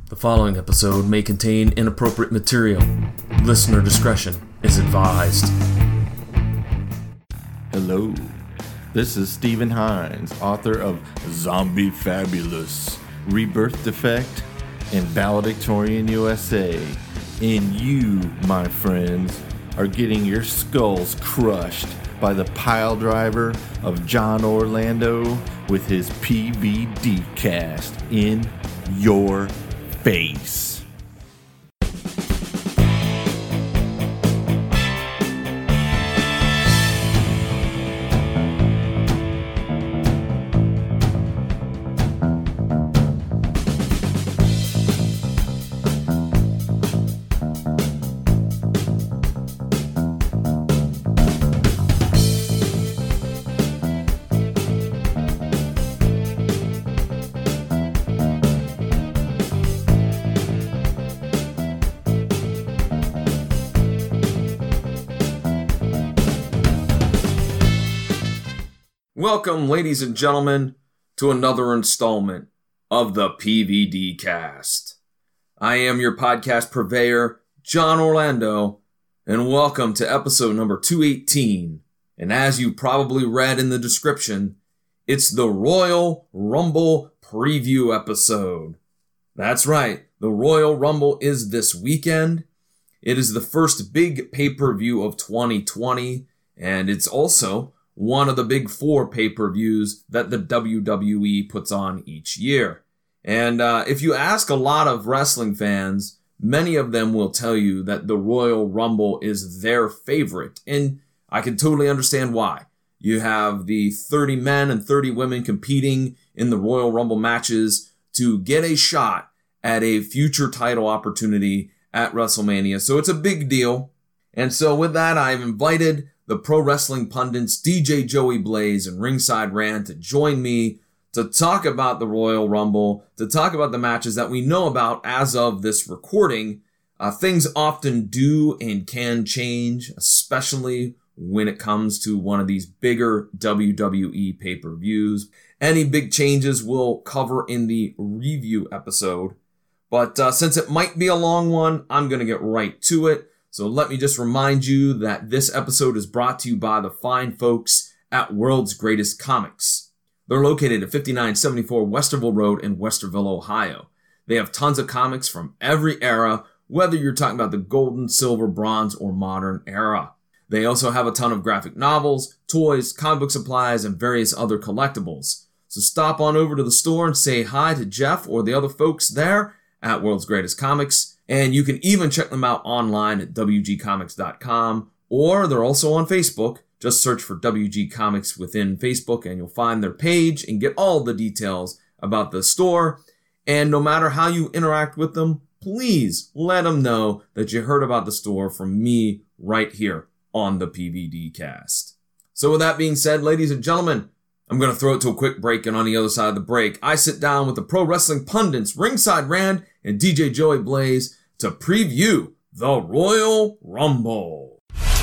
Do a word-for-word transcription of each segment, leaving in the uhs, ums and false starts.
The following episode may contain inappropriate material. Listener discretion is advised. Hello, this is Stephen Hines, author of Zombie Fabulous, Rebirth Defect, and Valedictorian U S A. And you, my friends, are getting your skulls crushed by the pile driver of John Orlando with his P V D cast in your face. Welcome, ladies and gentlemen, to another installment of the P V D Cast. I am your podcast purveyor, John Orlando, and welcome to episode number two eighteen. And as you probably read in the description, it's the Royal Rumble preview episode. That's right, the Royal Rumble is this weekend. It is the first big pay-per-view of twenty twenty, and it's also one of the big four pay-per-views that the W W E puts on each year. And uh, if you ask a lot of wrestling fans, many of them will tell you that the Royal Rumble is their favorite. And I can totally understand why. You have the thirty men and thirty women competing in the Royal Rumble matches to get a shot at a future title opportunity at WrestleMania. So it's a big deal. And so with that, I've invited the pro wrestling pundits D J Joey Blaze and Ringside Rand to join me to talk about the Royal Rumble, to talk about the matches that we know about as of this recording. Uh, things often do and can change, especially when it comes to one of these bigger W W E pay-per-views. Any big changes we'll cover in the review episode. But uh, since it might be a long one, I'm going to get right to it. So let me just remind you that this episode is brought to you by the fine folks at World's Greatest Comics. They're located at fifty-nine seventy-four Westerville Road in Westerville, Ohio. They have tons of comics from every era, whether you're talking about the golden, silver, bronze, or modern era. They also have a ton of graphic novels, toys, comic book supplies, and various other collectibles. So stop on over to the store and say hi to Jeff or the other folks there at World's Greatest Comics. And you can even check them out online at W G comics dot com, or they're also on Facebook. Just search for W G Comics within Facebook and you'll find their page and get all the details about the store. And no matter how you interact with them, please let them know that you heard about the store from me right here on the P V D Cast. So with that being said, ladies and gentlemen, I'm going to throw it to a quick break, and on the other side of the break, I sit down with the pro wrestling pundits Ringside Rand and D J Joey Blaze to preview the Royal Rumble.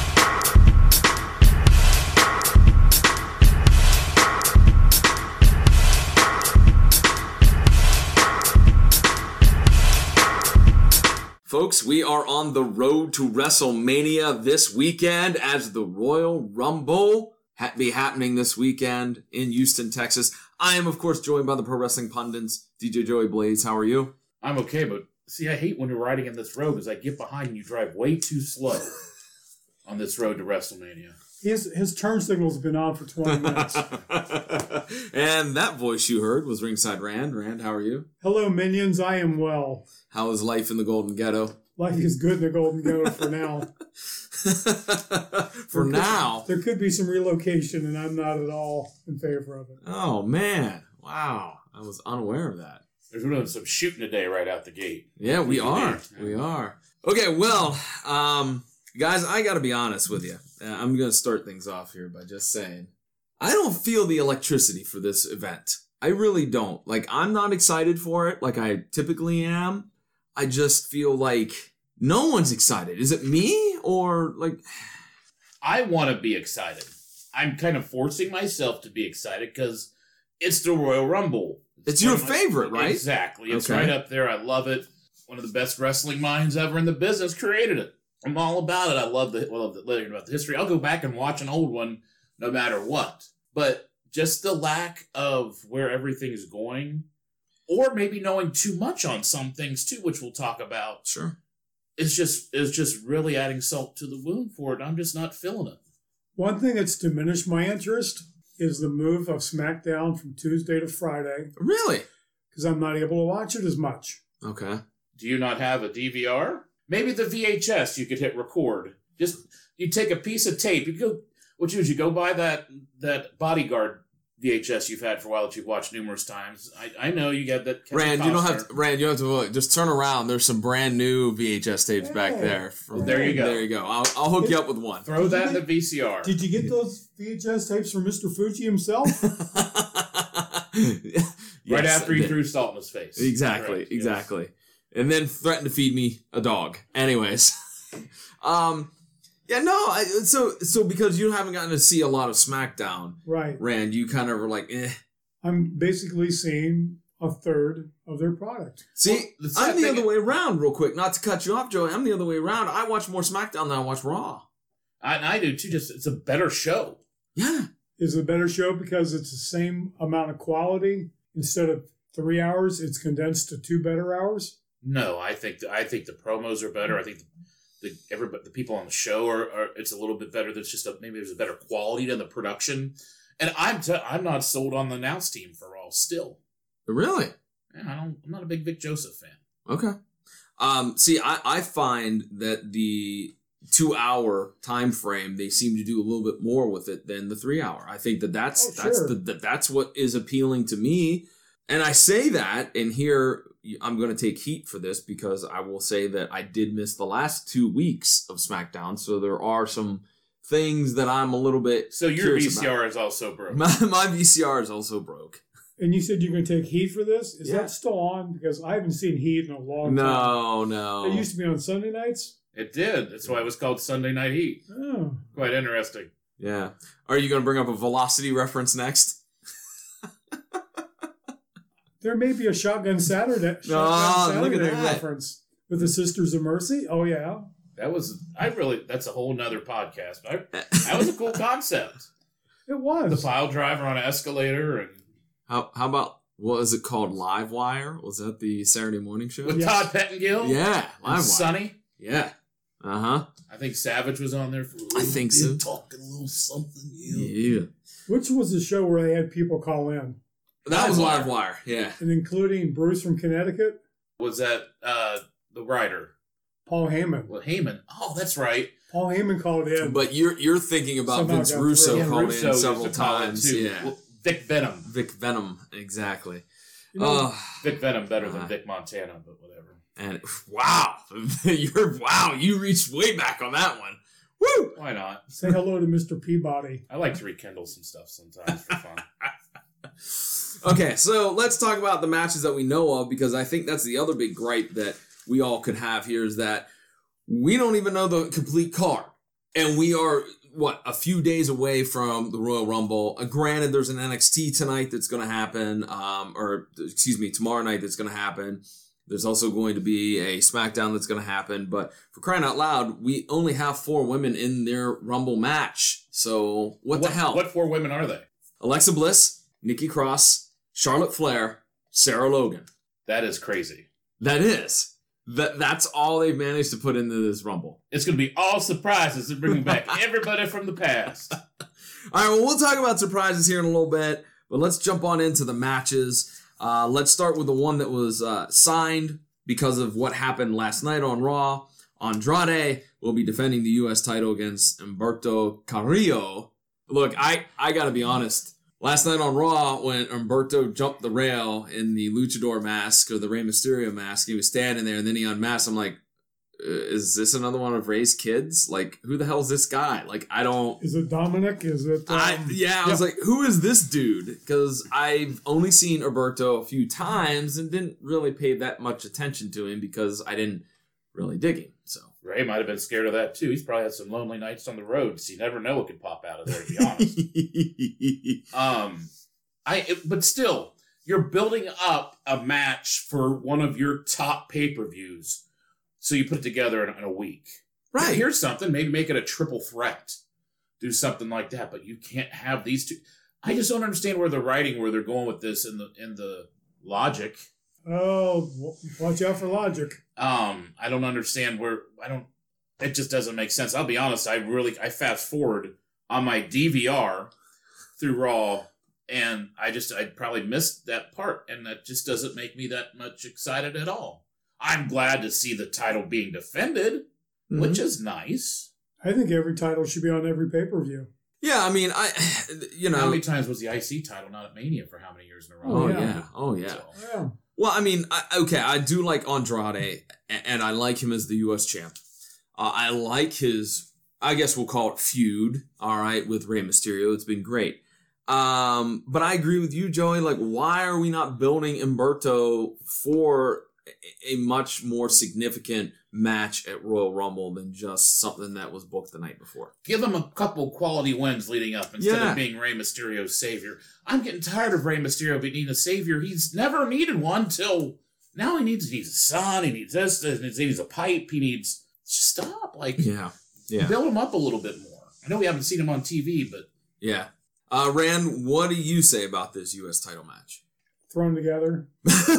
Folks, we are on the road to WrestleMania this weekend as the Royal Rumble ha- be happening this weekend in Houston, Texas. I am, of course, joined by the pro wrestling pundits, D J Joey Blaze. How are you? I'm okay, but see, I hate when you're riding in this road because I get behind and you drive way too slow on this road to WrestleMania. His his turn signal's been on for twenty minutes. And that voice you heard was Ringside Rand. Rand, how are you? Hello, minions. I am well. How is life in the Golden Ghetto? Life is good in the Golden Ghetto for now. for there now? Could, there could be some relocation, and I'm not at all in favor of it. Oh, man. Wow. I was unaware of that. There's doing some shooting today right out the gate. Yeah, we are. We are. Okay, well, um, guys, I got to be honest with you. I'm going to start things off here by just saying, I don't feel the electricity for this event. I really don't. Like, I'm not excited for it like I typically am. I just feel like no one's excited. Is it me or like... I want to be excited. I'm kind of forcing myself to be excited because it's the Royal Rumble. It's your favorite, right? Exactly. It's okay. right up there. I love it. one of the best wrestling minds ever in the business created it. I'm all about it. I love the love the, learning about the history. I'll go back and watch an old one no matter what. But just the lack of where everything is going, or maybe knowing too much on some things too, which we'll talk about. Sure. Is just is just really adding salt to the wound for it. I'm just not feeling it. One thing that's diminished my interest is the move of SmackDown from Tuesday to Friday, Really? because I'm not able to watch it as much. Okay. Do you not have a D V R? Maybe the V H S you could hit record. Just you take a piece of tape. You go. What you do is you go buy that that Bodyguard V H S you've had for a while that you've watched numerous times. I, I know you got that. Kevin Rand, you don't Costner. have to, Rand, you don't have to look. Just turn around. There's some brand new V H S tapes back Hey. there. From, There you go. There you go. I'll, I'll hook you up with one. Throw that in the V C R. Did you get those V H S tapes from Mister Fuji himself? Right Yes, after I he did. threw salt in his face. Exactly, Correct, yes. exactly. And then threatened to feed me a dog. Anyways. um yeah, no, I, so so because you haven't gotten to see a lot of SmackDown, Right. Rand, you kind of were like, eh. I'm basically seeing a third of their product. See, Well, the sad I'm the thing- other way around, real quick. Not to cut you off, Joey. I'm the other way around. I watch more SmackDown than I watch Raw. I, and I do too. Just it's a better show. Yeah. Is it a better show because it's the same amount of quality? Instead of three hours, it's condensed to two better hours? No, I think the, I think the promos are better. I think the, the everybody the people on the show are, are it's a little bit better. There's just a, maybe there's a better quality to the production. And I'm t- I'm not sold on the announce team for Raw still. Really? Yeah, I don't. I'm not a big Vic Joseph fan. Okay. Um, see, I, I find that the two-hour time frame, they seem to do a little bit more with it than the three-hour. I think that that's Oh, that's sure. the that, that's what is appealing to me. And I say that, and here I'm going to take heat for this because I will say that I did miss the last two weeks of SmackDown, so there are some things that I'm a little bit So your curious V C R about. is also broken. My, my V C R is also broke. And you said you're going to take Heat for this? Is Yeah. that still on? Because I haven't seen Heat in a long time. No, no. It used to be on Sunday nights? It did. That's why it was called Sunday Night Heat. Oh. Quite interesting. Yeah. Are you going to bring up a Velocity reference next? There may be a Shotgun Saturday, Shotgun Ah, look at Saturday that. reference with the Sisters of Mercy. Oh, yeah. That was I really. That's a whole nother podcast. But I, that was a cool concept. It was. The pile driver on an escalator and How how about what was it called? Live Wire? Was that the Saturday morning show? with Yes. Todd Pettengill. Yeah, and Live Wire. Sonny. Yeah. Uh huh. I think Savage was on there for a little I think so. bit, talking a little something. Yeah. Yeah. Which was the show where they had people call in, That was Live Live Wire. Yeah. and including Bruce from Connecticut, Was that uh, the writer? Paul Heyman. Well, Heyman. Oh, that's right. Paul Heyman called in. But you're you're thinking about Somehow Vince got Russo through. Yeah, called Russo in used several to call in, times. too. Yeah. Well, Vic Venom. Vic Venom, exactly. You know, Oh, Vic Venom better than Uh, Vic Montana, but whatever. and wow, you're wow, you reached way back on that one. Woo! Why not? say hello to Mister Peabody. I like to rekindle some stuff sometimes for fun. Okay, so let's talk about the matches that we know of, because I think that's the other big gripe that we all could have here is that we don't even know the complete card. And we are, what, a few days away from the Royal Rumble. Uh, granted, there's an N X T tonight that's going to happen, um, or excuse me, tomorrow night that's going to happen. There's also going to be a SmackDown that's going to happen. But for crying out loud, we only have four women in their Rumble match. So what, the hell? What four women are they? Alexa Bliss, Nikki Cross, Charlotte Flair, Sarah Logan. That is crazy. That is. That that's all they've managed to put into this Rumble. It's going to be all surprises and bringing back everybody from the past. All right, well, we'll talk about surprises here in a little bit, but let's jump on into the matches. Uh, let's start with the one that was uh, signed because of what happened last night on Raw. Andrade will be defending the U S title against Humberto Carrillo. Look, I, I got to be honest. Last night on Raw, when Humberto jumped the rail in the luchador mask or the Rey Mysterio mask, he was standing there and then he unmasked. I'm like, uh, is this another one of Rey's kids? Like, who the hell is this guy? Like, I don't... Is it Dominic? Is it? Um, I, yeah, I was like, who is this dude? Because I've only seen Humberto a few times and didn't really pay that much attention to him because I didn't really dig him. So Ray might have been scared of that too. He's probably had some lonely nights on the road, so you never know what could pop out of there, to be honest. um, I, it, but still, you're building up a match for one of your top pay-per-views, so you put it together in, in a week. Right. Here's something, maybe make it a triple threat. Do something like that, but you can't have these two. I just don't understand where they're writing, where they're going with this in the in the logic. Oh, watch out for logic. Um, I don't understand where I don't. It just doesn't make sense. I'll be honest. I really I fast forward on my D V R through Raw, and I just I probably missed that part, and that just doesn't make me that much excited at all. I'm glad to see the title being defended, mm-hmm. which is nice. I think every title should be on every pay-per-view. Yeah, I mean, I, you know. How many times was the I C title not at Mania for how many years in a row? Oh, yeah. yeah. Oh, yeah. So. yeah. Well, I mean, I, okay, I do like Andrade, and I like him as the U S champ. Uh, I like his, I guess we'll call it feud, all right, with Rey Mysterio. It's been great. Um, but I agree with you, Joey. Like, why are we not building Humberto for a much more significant match at Royal Rumble than just something that was booked the night before? Give him a couple quality wins leading up instead yeah. of being Rey Mysterio's savior. I'm getting tired of Rey Mysterio being a savior. He's never needed one till now. He needs, he needs a son. He needs this. He needs a pipe. He needs stop. Like yeah, yeah. Build him up a little bit more. I know we haven't seen him on T V, but yeah. Uh, Rand, what do you say about this U S title match? Thrown together.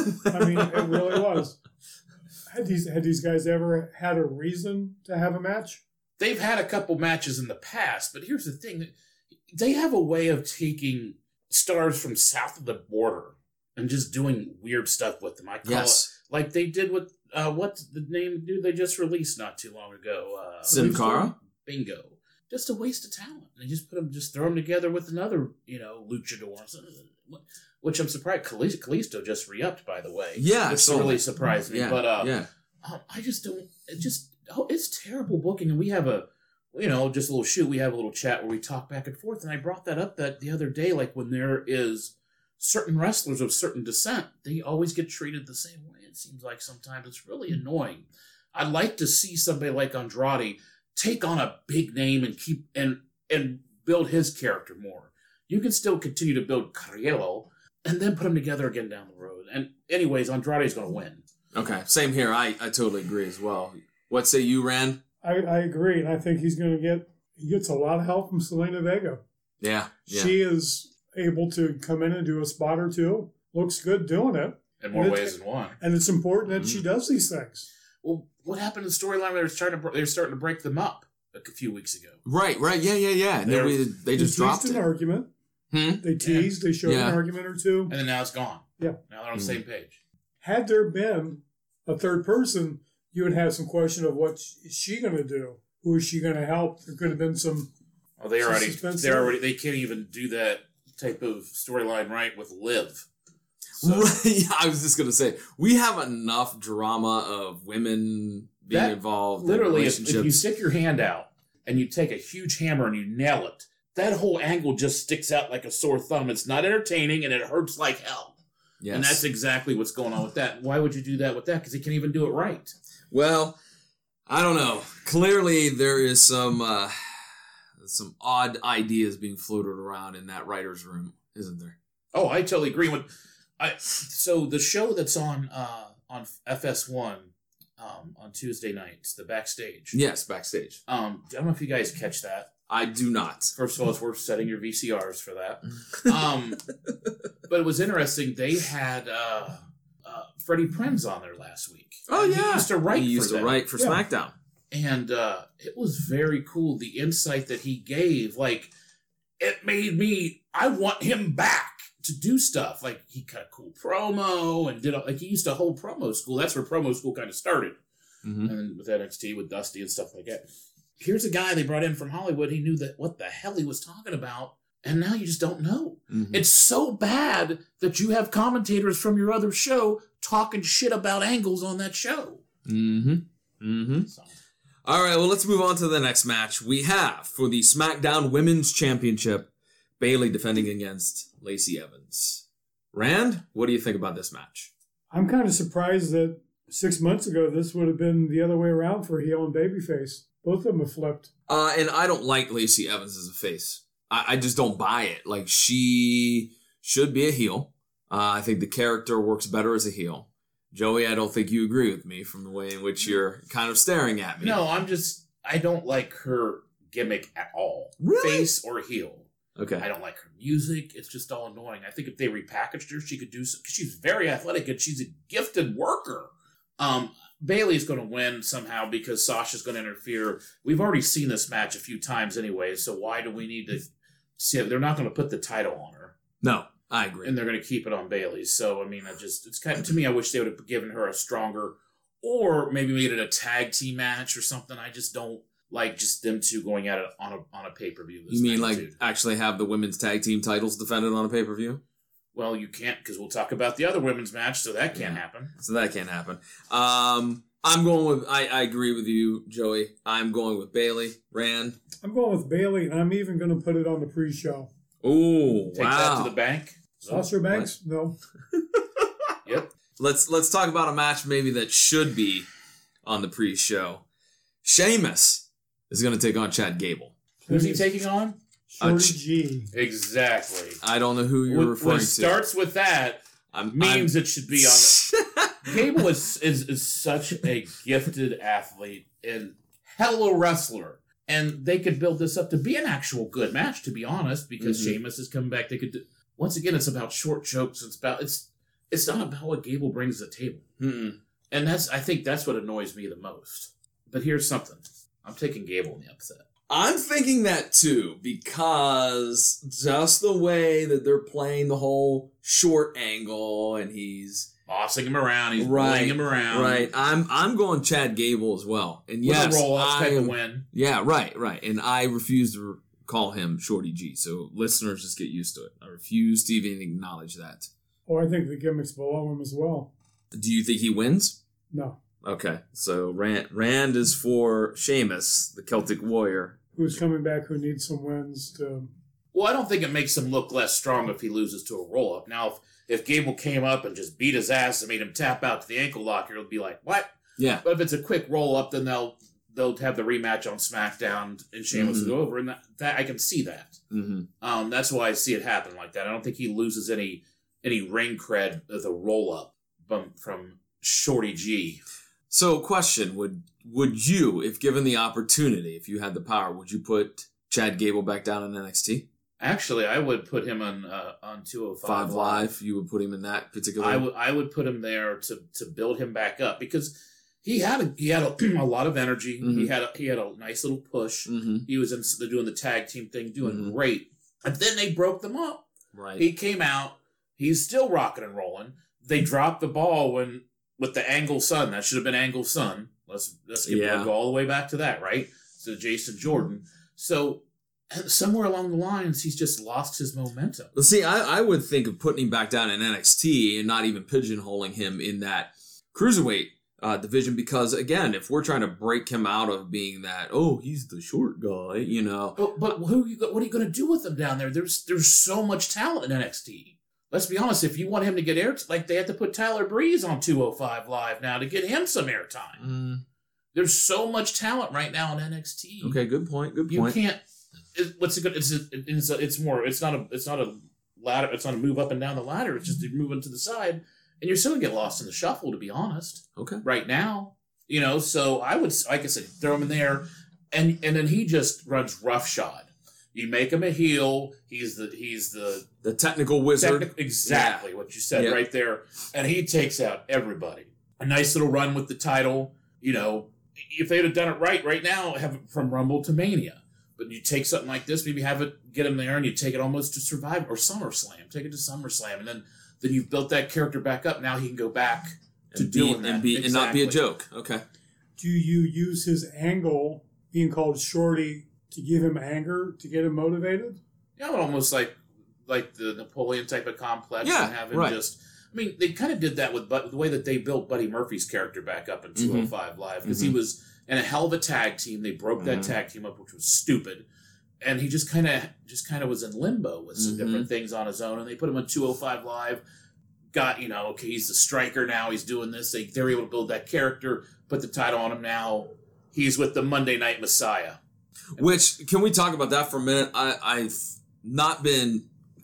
I mean, it really was. Had these had these guys ever had a reason to have a match? They've had a couple matches in the past, but here's the thing: they have a way of taking stars from south of the border and just doing weird stuff with them. I call yes. it like they did with uh, what's the name dude they just released not too long ago? Uh, Sin Cara? Bingo. Just a waste of talent. They just put them, just throw them together with another, you know, luchador. Which I'm surprised. Kalisto just re-upped, by the way. Yeah, which so, really surprised me. Yeah, but uh, yeah. uh, I just don't. It just oh, it's terrible booking, and we have a, you know, just a little shoot. We have a little chat where we talk back and forth, and I brought that up that the other day, like when there is certain wrestlers of certain descent, they always get treated the same way. It seems like sometimes it's really annoying. I'd like to see somebody like Andrade take on a big name and keep and and build his character more. You can still continue to build Carrillo and then put them together again down the road. And anyways, Andrade's going to win. Okay, same here. I, I totally agree as well. What say you, Rand? I, I agree, and I think he's going to get he gets a lot of help from Selena Vega. Yeah, yeah. She is able to come in and do a spot or two. Looks good doing it. In more and ways than one. And it's important that mm-hmm. she does these things. Well, what happened in the storyline? They were starting to they were starting to break them up a few weeks ago. Right, right, yeah, yeah, yeah. And then we, they just they dropped teased it. an argument. Hmm? They teased. Yeah. They showed yeah. an argument or two, and then now it's gone. Yeah, now they're on the mm-hmm. same page. Had there been a third person, you would have some question of what is she going to do? Who is she going to help? There could have been some. Oh, they already. Suspense They there. already. They can't even do that type of storyline right with Liv. So, Right, yeah, I was just gonna say we have enough drama of women being That- involved. literally, in if, relationships. if you stick your hand out and you take a huge hammer and you nail it, that whole angle just sticks out like a sore thumb. It's not entertaining and it hurts like hell. yes. And that's exactly what's going on with that. Why would you do that with that? Because he can't even do it right. Well, I don't know. Clearly, there is some uh, some odd ideas being floated around in that writer's room, isn't there? Oh, I totally agree with. I so the show that's on uh, on F S one um, on Tuesday nights, the backstage. Yes, backstage. Um, I don't know if you guys catch that. I do not. First of all, it's worth setting your V C Rs for that. Um, but it was interesting. They had uh, uh, Freddie Prinze on there last week. Oh And yeah, he used to write. He used for to them. write for Yeah. SmackDown. And uh, it was very cool. The insight that he gave, like, it made me, I want him back to do stuff. Like, he cut a cool promo and did, a, like, he used to hold promo school. That's where promo school kind of started. Mm-hmm. And with N X T, with Dusty and stuff like that. Here's a guy they brought in from Hollywood. He knew that what the hell he was talking about. And now you just don't know. Mm-hmm. It's so bad that you have commentators from your other show talking shit about angles on that show. Mm-hmm. Mm-hmm. So. All right, well, let's move on to the next match. We have, for the SmackDown Women's Championship, Bayley defending against Lacey Evans. Rand, what do you think about this match? I'm kind of surprised that six months ago this would have been the other way around for heel and babyface. Both of them have flipped. Uh, and I don't like Lacey Evans as a face. I, I just don't buy it. Like, she should be a heel. Uh, I think the character works better as a heel. Joey, I don't think you agree with me from the way in which you're kind of staring at me. No, I'm just, I don't like her gimmick at all. Really? Face or heel. Okay. I don't like her music. It's just all annoying. I think if they repackaged her, she could do some, because she's very athletic and she's a gifted worker. Um, Bayley's going to win somehow because Sasha's going to interfere. We've already seen this match a few times anyway, so why do we need to see it? They're not going to put the title on her. No, I agree. And they're going to keep it on Bayley. So, I mean, I just, it's kind of, to me, I wish they would have given her a stronger, or maybe made it a tag team match or something. I just don't like just them two going at it on a on a pay-per-view. You mean magnitude. Like actually have the women's tag team titles defended on a pay-per-view? Well, you can't, because we'll talk about the other women's match, so that can't yeah. happen. So that can't happen. Um, I'm going with, I, I agree with you, Joey. I'm going with Bayley. Rand? I'm going with Bayley, and I'm even going to put it on the pre-show. Ooh, Take wow. that to the bank. Sasha Banks? No. Yep. Let's let's talk about a match maybe that should be on the pre-show. Sheamus is going to take on Chad Gable. Who's he taking on? Shorty Uh, Ch- G. Exactly. I don't know who you're When, referring when it to. starts with that, I'm, means I'm, it should be on the... Gable is, is, is such a gifted athlete and hello wrestler. And they could build this up to be an actual good match, to be honest, because Mhm. Sheamus is coming back. They could do, once again, it's about short jokes. It's about it's it's not about what Gable brings to the table. Mm-mm. And that's I think that's what annoys me the most. But here's something. I'm taking Gable in the upset. I'm thinking that too, because just the way that they're playing the whole short angle and he's Bossing him around, he's right, bullying him around. Right. I'm I'm going Chad Gable as well. And With yes, a roll-up I type of am- win. Yeah, right, right. And I refuse to call him Shorty G. So listeners just get used to it. I refuse to even acknowledge that. Oh, I think the gimmick's below him as well. Do you think he wins? No. Okay. So Rand, Rand is for Sheamus, the Celtic Warrior. Who's coming back who needs some wins to... Well, I don't think it makes him look less strong if he loses to a roll-up. Now, if, if Gable came up and just beat his ass and made him tap out to the ankle locker, it'll be like, what? Yeah. But if it's a quick roll-up, then they'll they'll have the rematch on SmackDown and Sheamus Mhm. will go over, and that, that I can see that. Mm-hmm. Um, that's why I see it happen like that. I don't think he loses any any ring cred with a roll-up from, from Shorty G. So, question: Would would you, if given the opportunity, if you had the power, would you put Chad Gable back down in N X T? Actually, I would put him on uh, on two oh five Five Live, you would put him in that particular. I would I would put him there to to build him back up because he had a, he had a, a lot of energy. Mhm. He had a, he had a nice little push. Mm-hmm. He was in, they're doing the tag team thing, doing Mhm. great. And then they broke them up. Right. He came out. He's still rocking and rolling. They dropped the ball when with the Angle Sun. That should have been Angle Sun. Let's let's give Yeah. go all the way back to that, right? To Jason Jordan. So somewhere along the lines, he's just lost his momentum. Well, see, I, I would think of putting him back down in N X T and not even pigeonholing him in that cruiserweight uh, division because, again, if we're trying to break him out of being that, oh, he's the short guy, you know. But, but who you, what are you going to do with him down there? There's there's so much talent in N X T. Let's be honest. If you want him to get air, like they have to put Tyler Breeze on two oh five Live now to get him some airtime. Mm, There's so much talent right now in N X T. okay, good point. Good You point. can't. It, what's it good? It's a, it's a, it's more. It's not a. It's not a ladder. It's not a move up and down the ladder. It's just a moving to the side, and you're still gonna get lost in the shuffle. To be honest, Okay. right now, you know. So I would, like I said, throw him in there, and and then he just runs roughshod. You make him a heel. He's the he's the The technical wizard. technic- exactly what you said Yeah. right there, and he takes out everybody. A nice little run with the title. You know, if they'd have done it right, right now, have it from Rumble to Mania. But you take something like this, maybe have it, get him there, and you take it almost to Survivor or SummerSlam. Take it to SummerSlam, and then then you've built that character back up. Now he can go back to and be, doing that and, be, and not be a Exactly. joke. Okay. Do you use his angle, being called Shorty, to give him anger, to get him motivated? You know, almost like like the Napoleon type of complex, Yeah, and have him right. just. I mean, they kind of did that with but the way that they built Buddy Murphy's character back up in two oh five Live because he Mhm. was in a hell of a tag team. They broke that Mhm. tag team up, which was stupid, and he just kind of just kind of was in limbo with some Mhm. different things on his own. And they put him on two oh five Live. Got you know, okay, he's the striker now. He's doing this. They they're able to build that character, put the title on him. Now he's with the Monday Night Messiah. Which, can we talk about that for a minute? I, I've not been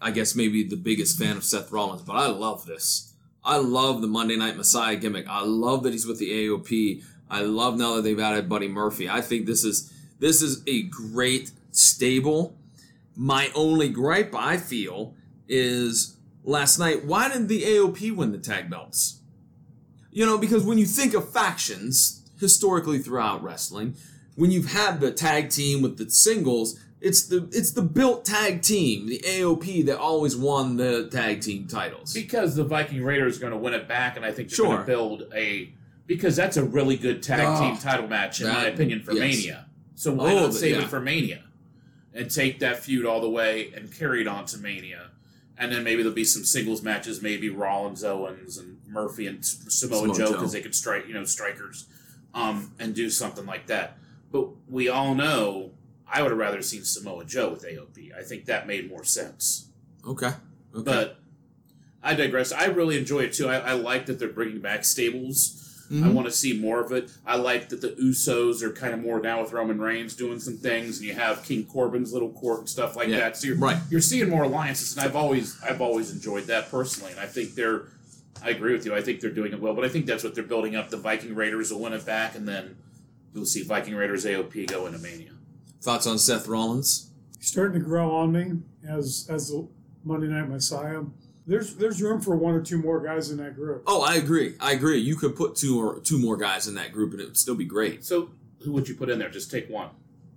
I guess, maybe the biggest fan of Seth Rollins, but I love this. I love the Monday Night Messiah gimmick. I love that he's with the A O P. I love now that they've added Buddy Murphy. I think this is this is a great stable. My only gripe, I feel, is last night, why didn't the A O P win the tag belts? You know, because when you think of factions, historically throughout wrestling, when you've had the tag team with the singles, it's the it's the built tag team, the A O P, that always won the tag team titles. Because the Viking Raiders are going to win it back, and I think they're Sure. going to build a... Because that's a really good tag Oh, team title match, in that- my opinion, for yes. Mania. So why Oh, not the- save yeah. it for Mania? And take that feud all the way and carry it on to Mania. And then maybe there'll be some singles matches, maybe Rollins, Owens, and Murphy and S- Samoa, Samoa Joe, Joe. because they could strike, you know, strikers, um, and do something like that. But we all know I would have rather seen Samoa Joe with A O P. I think that made more sense. Okay. Okay. But I digress. I really enjoy it too. I, I like that they're bringing back stables. I Mhm. want to see more of it. I like that the Usos are kind of more down with Roman Reigns doing some things, and you have King Corbin's little court and stuff like Yeah, that. So you're, right. you're seeing more alliances, and I've always I've always enjoyed that personally. And I think they're, I agree with you. I think they're doing it well. But I think that's what they're building up. The Viking Raiders will win it back, and then you'll see Viking Raiders A O P go into Mania. Thoughts on Seth Rollins? He's starting to grow on me as as the Monday Night Messiah. There's there's room for one or two more guys in that group. Oh, I agree. I agree. You could put two or two more guys in that group, and it would still be great. So who would you put in there? Just take one.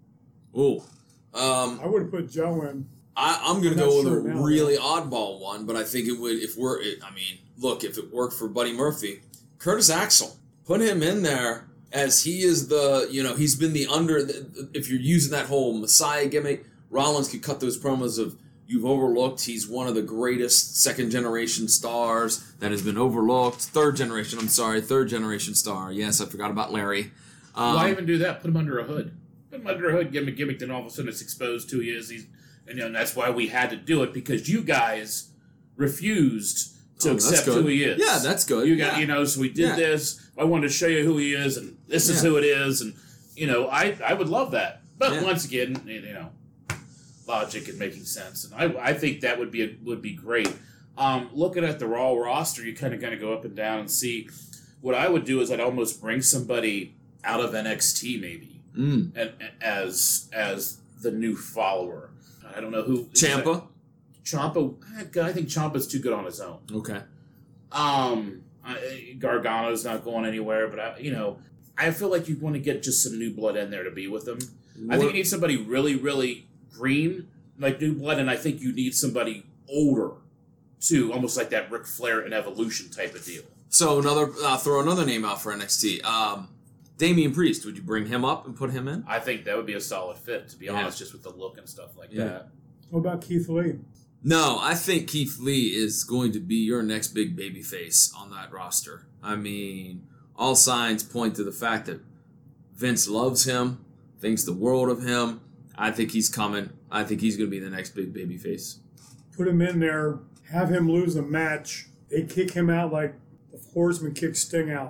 Oh, um, I would have put Joe in. I, I'm going I'm to not go sure with a now. really oddball one, but I think it would if we're. It, I mean, look, if it worked for Buddy Murphy, Curtis Axel, put him in there as he is the. You know, he's been the under. The, if you're using that whole Messiah gimmick, Rollins could cut those promos of. You've overlooked. He's one of the greatest second generation stars that has been overlooked. Third generation, I'm sorry, third generation star. Yes, I forgot about Larry. Um, Why even do that? Put him under a hood. Put him under a hood, give him a gimmick, then all of a sudden it's exposed who he is. He's, and, you know, and that's why we had to do it, because you guys refused to Oh, that's accept good. who he is. Yeah, that's good. You got, Yeah. you know, so we did Yeah. this. I wanted to show you who he is, and this is Yeah. who it is, and you know, I I would love that. But Yeah. once again, you know, logic and making sense, and I I think that would be a, would be great. Um, looking at the Raw roster, you kind of kind of go up and down and see. What I would do is I'd almost bring somebody out of N X T maybe, Mm. and, and as as the new follower. I don't know who Ciampa. Ciampa. I think Ciampa's too good on his own. Okay. Um, I, Gargano's not going anywhere, but I, you know, I feel like you want to get just some new blood in there to be with him. I think you need somebody really, really green, like new blood, and I think you need somebody older too, almost like that Ric Flair and Evolution type of deal. So another, uh, throw another name out for N X T. Um, Damian Priest. Would you bring him up and put him in? I think that would be a solid fit, to be Yeah. honest, just with the look and stuff like Yeah. that. What about Keith Lee? No, I think Keith Lee is going to be your next big baby face on that roster. I mean, all signs point to the fact that Vince loves him, thinks the world of him. I think he's coming. I think he's going to be the next big baby face. Put him in there, have him lose a match. They kick him out like the Horseman kicked Sting out.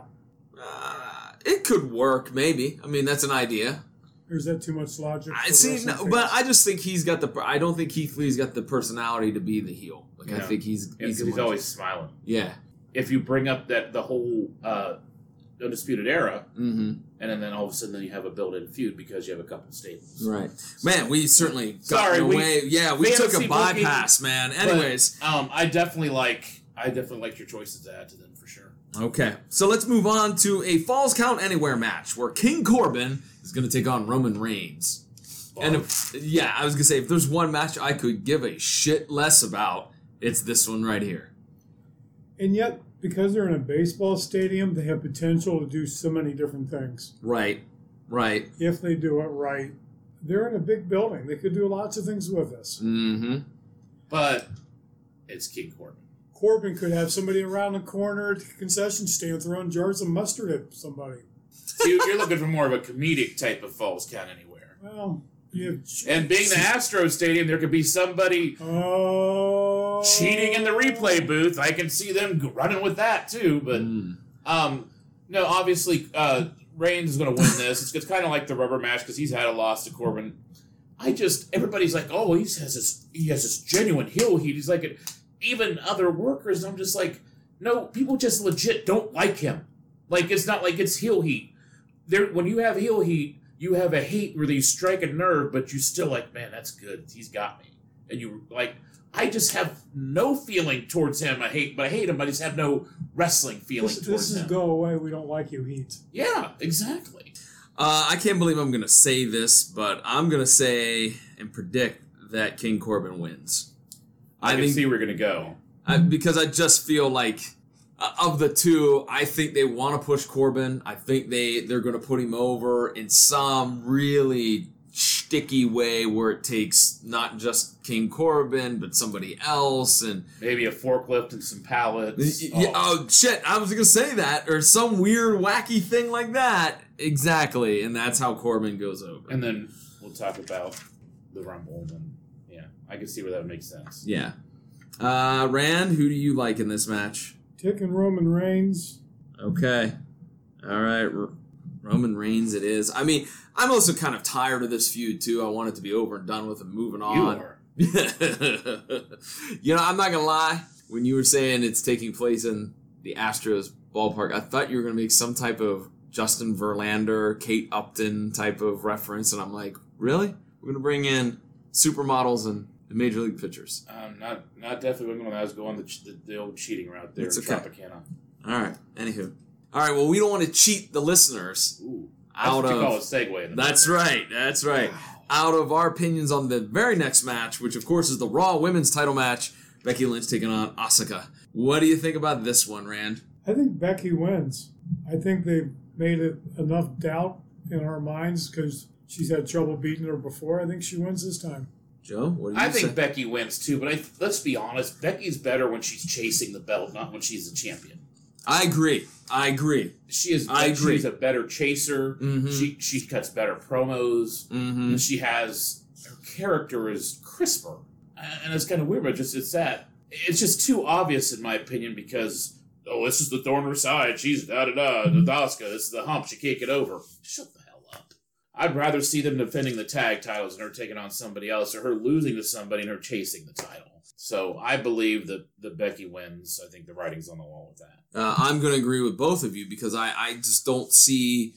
Uh, it could work, maybe. I mean, that's an idea. Or is that too much logic? I for see, wrestling no, fans? but I just think he's got the. I don't think Keith Lee's got the personality to be the heel. Like I Yeah. think he's Yeah, he's, 'cause he's always smiling. yeah. If you bring up that the whole uh, Undisputed Era, Mm-hmm. and then, then all of a sudden then you have a built-in feud because you have a couple stables. Right, man. We certainly got Sorry, we- away. Yeah, we took a fantasy booking- bypass, man. But, Anyways, um, I definitely like I definitely like your choices to add to them for sure. okay. So let's move on to a Falls Count Anywhere match where King Corbin is going to take on Roman Reigns. And if, yeah, I was gonna say if there's one match I could give a shit less about, it's this one right here. And yet, because they're in a baseball stadium, they have potential to do so many different things. Right, right. If they do it right. They're in a big building. They could do lots of things with this. Mm-hmm. But it's King Corbin. Corbin could have somebody around the corner at the concession stand throwing jars of mustard at somebody. So you- you're looking for more of a comedic type of Falls Count Anywhere. Well, you have... And being the Astros Stadium, there could be somebody Oh... cheating in the replay booth. I can see them running with that too. But Mm. um, no, obviously uh, Reigns is going to win this. It's, it's kind of like the rubber match because he's had a loss to Corbin. I just, everybody's like, oh, he has this, he has this genuine heel heat. He's like, even other workers, I'm just like, no, people just legit don't like him. Like, it's not like it's heel heat. There, when you have heel heat, you have a hate where you strike a nerve, but you still like, man, that's good. He's got me. And you, like, I just have no feeling towards him. I hate, but I hate him, but I just have no wrestling feeling This, towards this is him. go away. We don't like you, Heat. Yeah, exactly. Uh, I can't believe I'm going to say this, but I'm going to say and predict that King Corbin wins. I, I can think, see where we're going to go. I, because I just feel like uh, of the two, I think they want to push Corbin. I think they, they're going to put him over in some really sticky way where it takes not just King Corbin, but somebody else. And maybe a forklift and some pallets. Yeah, oh. oh, shit. I was going to say that. Or some weird, wacky thing like that. Exactly. And that's how Corbin goes over. And then we'll talk about the Rumble. And yeah, I can see where that would make sense. Yeah. Uh, Rand, who do you like in this match? Taking Roman Reigns. Okay. All right. R- Roman Reigns it is. I mean, I'm also kind of tired of this feud, too. I want it to be over and done with and moving on. You are. You know, I'm not going to lie. When you were saying it's taking place in the Astros ballpark, I thought you were going to make some type of Justin Verlander, Kate Upton type of reference. And I'm like, really? We're going to bring in supermodels and major league pitchers. Um, not not definitely when I was going the, the, the old cheating route there. It's in okay. Tropicana. All right. Anywho. All right. Well, we don't want to cheat the listeners. Ooh. That's out what you of, call a segue. In the that's middle. right. That's right. Wow. Out of our opinions on the very next match, which of course is the Raw Women's title match, Becky Lynch taking on Asuka. What do you think about this one, Rand? I think Becky wins. I think they've made it enough doubt in our minds because she's had trouble beating her before. I think she wins this time. Joe, what do you I think say? Becky wins too, but I, let's be honest, Becky's better when she's chasing the belt, not when she's a champion. I agree. I agree. She is. I agree. She's a better chaser. Mm-hmm. She she cuts better promos. Mm-hmm. And she has her character is crisper, and it's kind of weird, but just it's that it's just too obvious in my opinion because oh, this is the thorn in her side. She's da da da the Asuka. This is the hump. She can't get over. Shut the hell up. I'd rather see them defending the tag titles and her taking on somebody else, or her losing to somebody and her chasing the title. So I believe that, that Becky wins. I think the writing's on the wall with that. Uh, I'm going to agree with both of you because I, I just don't see,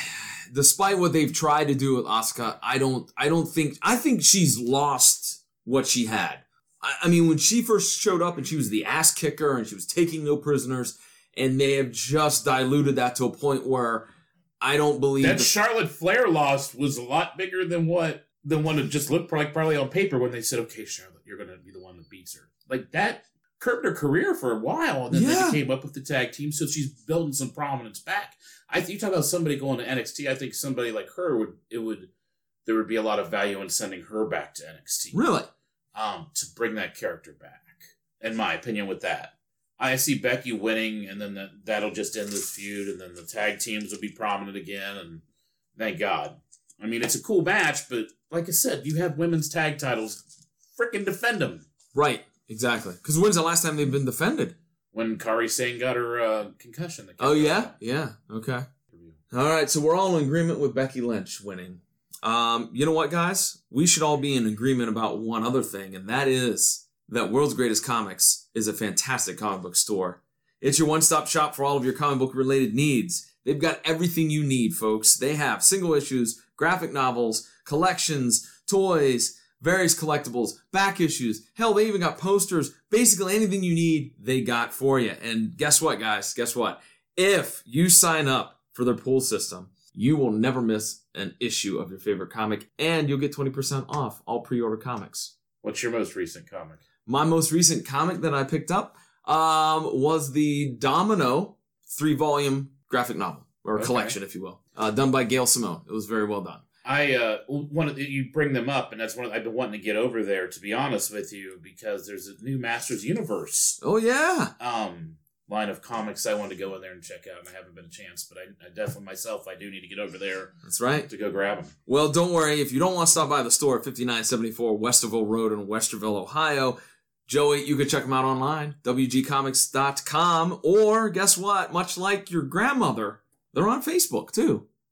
despite what they've tried to do with Asuka, I don't I don't think I think she's lost what she had. I, I mean, when she first showed up and she was the ass kicker and she was taking no prisoners, and they have just diluted that to a point where I don't believe That the- Charlotte Flair loss was a lot bigger than what than one that just looked like probably on paper when they said, "Okay, Charlotte, you're going to be the one that beats her." Like that curbed her career for a while, and then Yeah. they came up with the tag team, so she's building some prominence back. I think you talk about somebody going to N X T. I think somebody like her would it would there would be a lot of value in sending her back to N X T. really. Um, to bring that character back, in my opinion, with that. I see Becky winning, and then that, that'll just end this feud, and then the tag teams will be prominent again, and thank God. I mean, it's a cool match, but like I said, you have women's tag titles. Frickin' defend them. Right, exactly. Because when's the last time they've been defended? When Kairi Sane got her uh, concussion. that Oh, kept her yeah? out. Yeah, okay. All right, so we're all in agreement with Becky Lynch winning. Um, you know what, guys? We should all be in agreement about one other thing, and that is that World's Greatest Comics is a fantastic comic book store. It's your one-stop shop for all of your comic book-related needs. They've got everything you need, folks. They have single issues, graphic novels, collections, toys, various collectibles, back issues. Hell, they even got posters. Basically anything you need, they got for you. And guess what, guys? Guess what? If you sign up for their pool system, you will never miss an issue of your favorite comic, and you'll get twenty percent off all pre-order comics. What's your most recent comic? My most recent comic that I picked up um, was the Domino three-volume graphic novel, or Okay. collection, if you will, uh, done by Gail Simone. It was very well done. I uh, wanted you bring them up, and that's one I've been wanting to get over there. To be honest with you, because there's a new Masters Universe Oh, yeah. um, line of comics I wanted to go in there and check out, and I haven't been a chance. But I, I definitely myself, I do need to get over there That's right. to go grab them. Well, don't worry. If you don't want to stop by the store at fifty-nine seventy-four Westerville Road in Westerville, Ohio, Joey, you can check them out online, w g comics dot com. Or guess what? Much like your grandmother, they're on Facebook, too.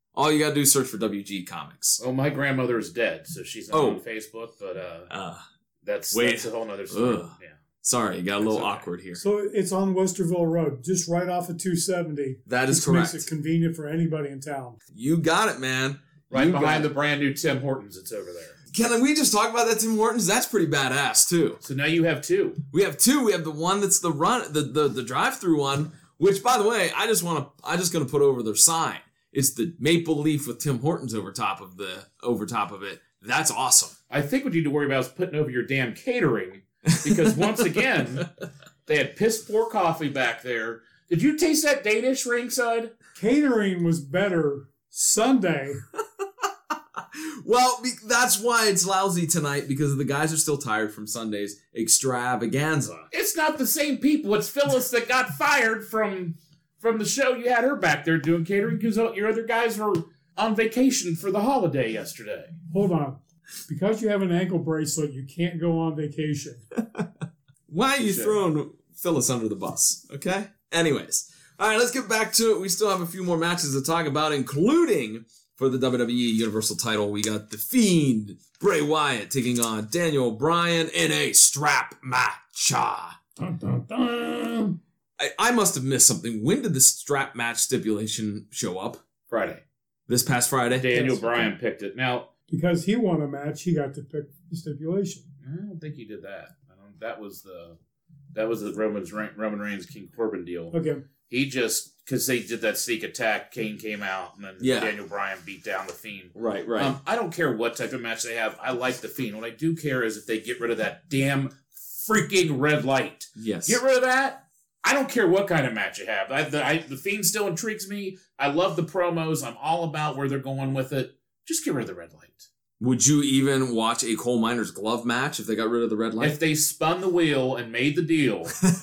All you gotta do is search for W G Comics. Well, my grandmother is dead, so she's not Oh. on Facebook, but uh, Uh, that's, wait. that's a whole other story. Ugh. Yeah. sorry, you got a little That's okay. awkward here. So it's on Westerville Road, just right off of two seventy. That is Which correct. makes it convenient for anybody in town. You got it, man. Right You behind got the brand new Tim Hortons, it's over there. Can we just talk about that Tim Hortons? That's pretty badass too. So now you have two. We have two. We have the one that's the run, the the, the drive-through one. Which, by the way, I just want to. I just gonna put over their sign. It's the maple leaf with Tim Hortons over top of the over top of it. That's awesome. I think what you need to worry about is putting over your damn catering, because once again, they had piss poor coffee back there. Did you taste that Danish ringside? Catering was better Sunday. Well, be- that's why it's lousy tonight, because the guys are still tired from Sunday's extravaganza. It's not the same people. It's Phyllis that got fired from from the show. You had her back there doing catering because your other guys were on vacation for the holiday yesterday. Hold on. Because you have an ankle bracelet, you can't go on vacation. Why are you Sure. throwing Phyllis under the bus? Okay? Anyways. All right, let's get back to it. We still have a few more matches to talk about, including for the W W E Universal title. We got The Fiend, Bray Wyatt, taking on Daniel Bryan in a strap match. Dun, dun, dun. I, I must have missed something. When did the strap match stipulation show up? Friday. This past Friday? Daniel Yes. Bryan picked it. Now, Because he won a match, he got to pick the stipulation. I don't think he did that. I don't, that was the that was the Roman's Roman Reigns King Corbin deal. Okay. He just because they did that sneak attack, Kane came out, and then Yeah. Daniel Bryan beat down the Fiend. Right, right. Um, I don't care what type of match they have. I like the Fiend. What I do care is if they get rid of that damn freaking red light. yes. Get rid of that. I don't care what kind of match you have. I, the, I, the Fiend still intrigues me. I love the promos. I'm all about where they're going with it. Just get rid of the red light. Would you even watch a coal miner's glove match if they got rid of the red light? If they spun the wheel and made the deal,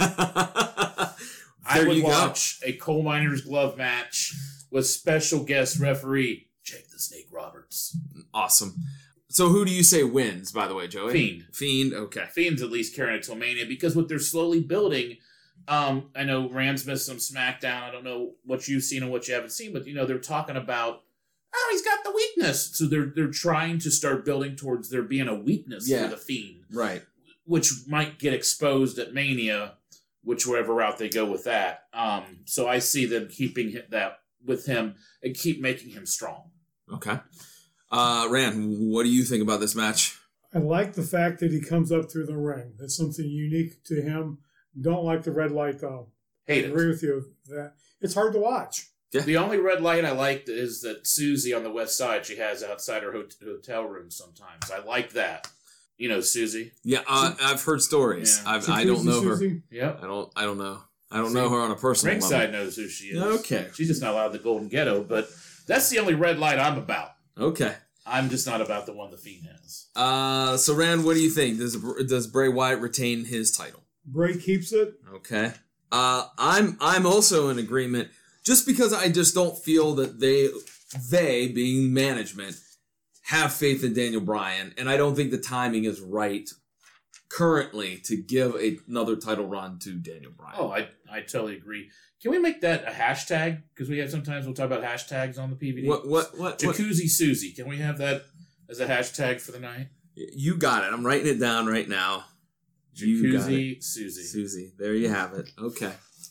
I There would you go. watch a coal miner's glove match with special guest referee Jake the Snake Roberts. Awesome. So who do you say wins, by the way, Joey? Fiend. Fiend, okay. Fiend's at least carrying it till Mania because what they're slowly building. Um, I know Rand's missed some SmackDown. I don't know what you've seen and what you haven't seen, but you know they're talking about, oh, he's got the weakness. So they're they're trying to start building towards there being a weakness Yeah. for the Fiend, Right. which might get exposed at Mania, whichever route they go with that. Um, so I see them keeping hi- that with him and keep making him strong. Okay. Uh, Rand, what do you think about this match? I like the fact that he comes up through the ring. That's something unique to him. Don't like the red light, though. Hate I it. agree with you. That it's hard to watch. The only red light I liked is that Susie on the west side, she has outside her hot- hotel room sometimes. I like that. You know Susie? Yeah, uh, I've heard stories. Yeah. I've, I don't know her. Susie? Yep. I don't. I don't know. I don't know her on a personal Ringside level. knows who she is. Okay. She's just not allowed the Golden Ghetto, but that's the only red light I'm about. Okay. I'm just not about the one the Fiend has. Uh, so Rand, what do you think? Does does Bray Wyatt retain his title? Bray keeps it. Okay. Uh, I'm I'm also in agreement. Just because I just don't feel that they they being management have faith in Daniel Bryan, and I don't think the timing is right currently to give a, another title run to Daniel Bryan. Oh, I I totally agree. Can we make that a hashtag? Because we have sometimes we'll talk about hashtags on the P V D. What what what? what? Jacuzzi Susie. Can we have that as a hashtag for the night? You got it. I'm writing it down right now. You got it. Jacuzzi Susie. Susie. There you have it. Okay.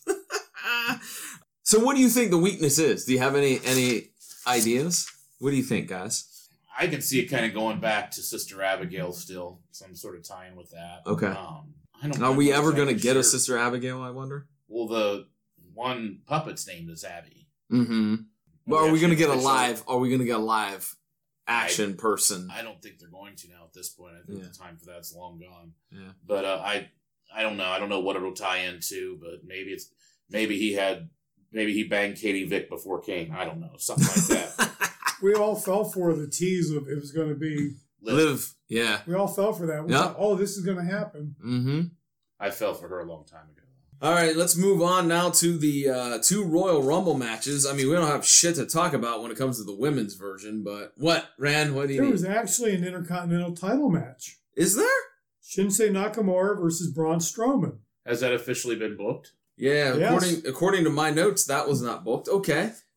So what do you think the weakness is? Do you have any any ideas? What do you think, guys? I can see it kind of going back to Sister Abigail still, some sort of tie-in with that. Okay. Um, I don't Are know we ever exactly going to get sure. a Sister Abigail, I wonder? Well, the one puppet's name is Abby. Mm-hmm. But are we actually going to get a officially- live, are we going to get a live action person? I don't think they're going to now at this point. I think Yeah. the time for that's long gone. Yeah. But uh, I, I don't know. I don't know what it'll tie into. But maybe it's maybe he had maybe he banged Katie Vick before Kane. I don't know, something like that. We all fell for the tease of it was going to be. Liv, Liv, yeah. We all fell for that. We Yeah. thought, oh, this is going to happen. Mm-hmm. I fell for her a long time ago. All right, let's move on now to the uh, two Royal Rumble matches. I mean, we don't have shit to talk about when it comes to the women's version, but what, Rand, what do you There need? was actually an Intercontinental title match. Is there? Shinsuke Nakamura versus Braun Strowman. Has that officially been booked? Yeah, Yes. according according to my notes, that was not booked. Okay.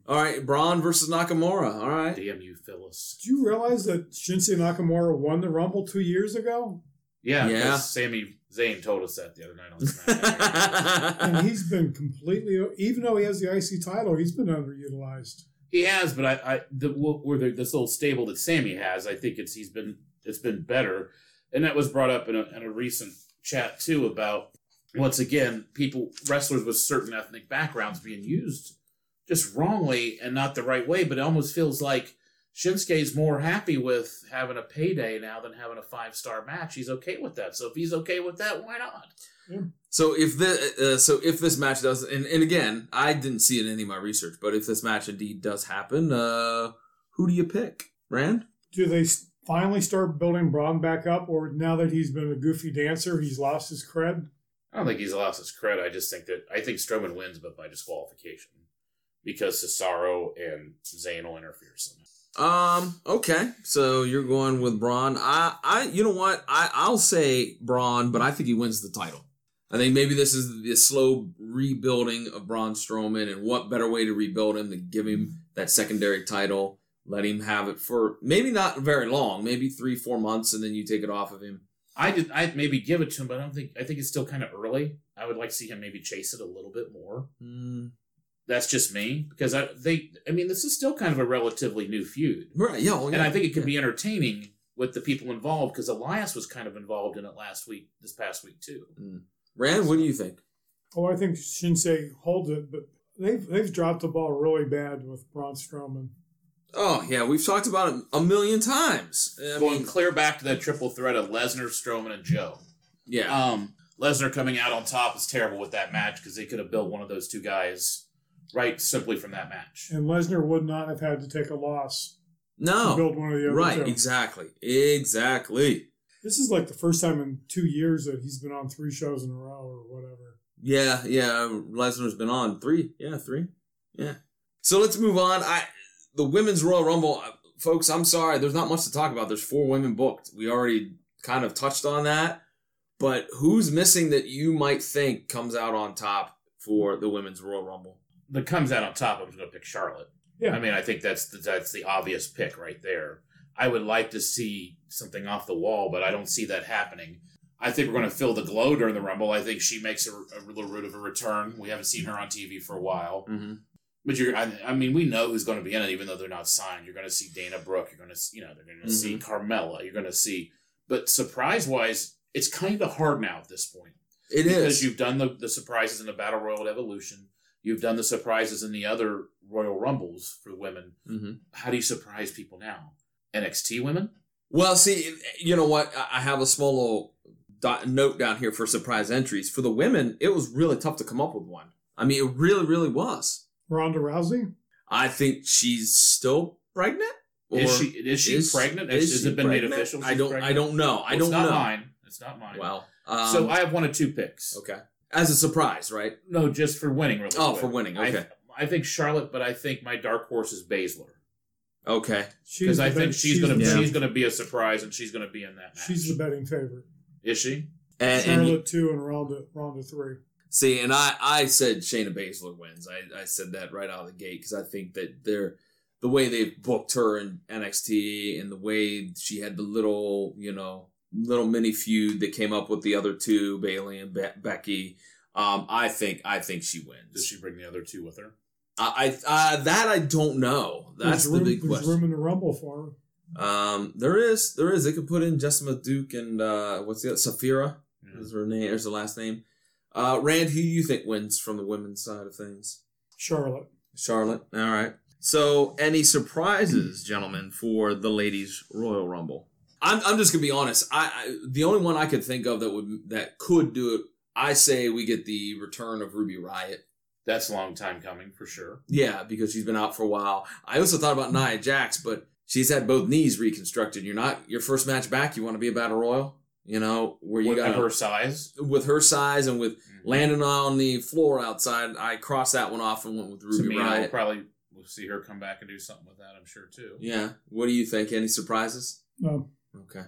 All right, Braun versus Nakamura. All right. Damn you, Phyllis. Did you realize that Shinsuke Nakamura won the Rumble two years ago? Yeah, Yeah. yeah. Sami Zayn told us that the other night on SmackDown. And he's been completely, even though he has the I C title, he's been underutilized. He has, but I, I the where the, this little stable that Sammy has, I think it's he's been it's been better, and that was brought up in a, in a recent chat too about once again people wrestlers with certain ethnic backgrounds being used just wrongly and not the right way. But it almost feels like Shinsuke's more happy with having a payday now than having a five star match. He's okay with that. So if he's okay with that, why not? Yeah. So if the uh, so if this match does, and, and again, I didn't see it in any of my research, but if this match indeed does happen, uh, who do you pick, Rand? Do they s- finally start building Braun back up, or now that he's been a goofy dancer, he's lost his cred? I don't think he's lost his credit. I just think that I think Strowman wins, but by disqualification because Cesaro and Zayn will interfere somehow. Um. Okay. So you're going with Braun. I. I. You know what? I. I'll say Braun, but I think he wins the title. I think maybe this is the slow rebuilding of Braun Strowman, and what better way to rebuild him than give him that secondary title, let him have it for maybe not very long, maybe three, four months, and then you take it off of him. I did. I maybe give it to him, but I don't think. I think it's still kind of early. I would like to see him maybe chase it a little bit more. Mm. That's just me because I they. I mean, this is still kind of a relatively new feud, Right? Yeah. Well, yeah. and I think it could yeah. be entertaining with the people involved because Elias was kind of involved in it last week, this past week too. Mm. Rand, what do you think? Oh, I think Shinsuke holds it, but they've they've dropped the ball really bad with Braun Strowman. Oh yeah, we've talked about it a million times. I Going mean, clear back to that triple threat of Lesnar, Strowman, and Joe. yeah. Um, Lesnar coming out on top is terrible with that match because they could have built one of those two guys right simply from that match. And Lesnar would not have had to take a loss to No. build one of the other Right. two. Exactly. Exactly. This is like the first time in two years that he's been on three shows in a row or whatever. Yeah, yeah. Lesnar's been on three. Yeah, three. Yeah. So let's move on. I the women's Royal Rumble, folks. I'm sorry, there's not much to talk about. There's four women booked. We already kind of touched on that. But who's missing that you might think comes out on top for the women's Royal Rumble? That comes out on top. I'm just going to pick Charlotte. Yeah. I mean, I think that's the, that's the obvious pick right there. I would like to see something off the wall, but I don't see that happening. I think we're going to fill the glow during the Rumble. I think she makes a, a little bit of a return. We haven't seen her on T V for a while. Mm-hmm. But you're, I, I mean, we know who's going to be in it, even though they're not signed. You're going to see Dana Brooke. You're going to, you know, they're going to Mm-hmm. see Carmella. You're going to see, but surprise-wise, it's kind of hard now at this point. It because is. you've done the, the surprises in the Battle Royal at Evolution. You've done the surprises in the other Royal Rumbles for women. Mm-hmm. How do you surprise people now? N X T women? Well, see, you know what? I have a small little dot, note down here for surprise entries. For the women, it was really tough to come up with one. I mean, it really, really was. Ronda Rousey? I think she's still pregnant. Or Is she is she is- pregnant? is Has she it been made pregnant? official? I she's don't. pregnant? I don't know. I Well, don't it's not know. mine. It's not mine. Well, um, so I have one of two picks. okay, as a surprise, right? No, just for winning. Really. Oh, quick. for winning. Okay, I, I think Charlotte, but I think my dark horse is Baszler okay. She's because the I bet- think she's, gonna yeah. she's gonna be a surprise and she's gonna be in that match. She's the betting favorite. Is she? And, Charlotte and two and Ronda Ronda three. see, and I, I said Shayna Baszler wins. I, I said that right out of the gate because I think that they're the way they've booked her in N X T and the way she had the little, you know, little mini feud that came up with the other two, Bayley and Be- Becky. Um, I think I think she wins. Does she bring the other two with her? I, I uh, that I don't know. That's There's the room, big there's question. room in the Rumble for her. Um, there is, there is. They could put in Jessica Duke and uh, what's the other? Safira Yeah. is her name. There's the last name. Uh, Rand, who do you think wins from the women's side of things? Charlotte. Charlotte. All right. So, any surprises, gentlemen, for the ladies' Royal Rumble? I'm, I'm just gonna be honest. I, I the only one I could think of that would that could do it. I say we get the return of Ruby Riott. That's a long time coming for sure. Yeah, because she's been out for a while. I also thought about Nia Jax, but she's had both knees reconstructed. You're not your first match back. You want to be a battle royal, you know, where you With got her size. with her size and with Mm-hmm. landing on the floor outside. I crossed that one off and went with Ruby Tamina will Riott. probably we'll see her come back and do something with that. I'm sure too. Yeah. What do you think? Any surprises? No. Okay.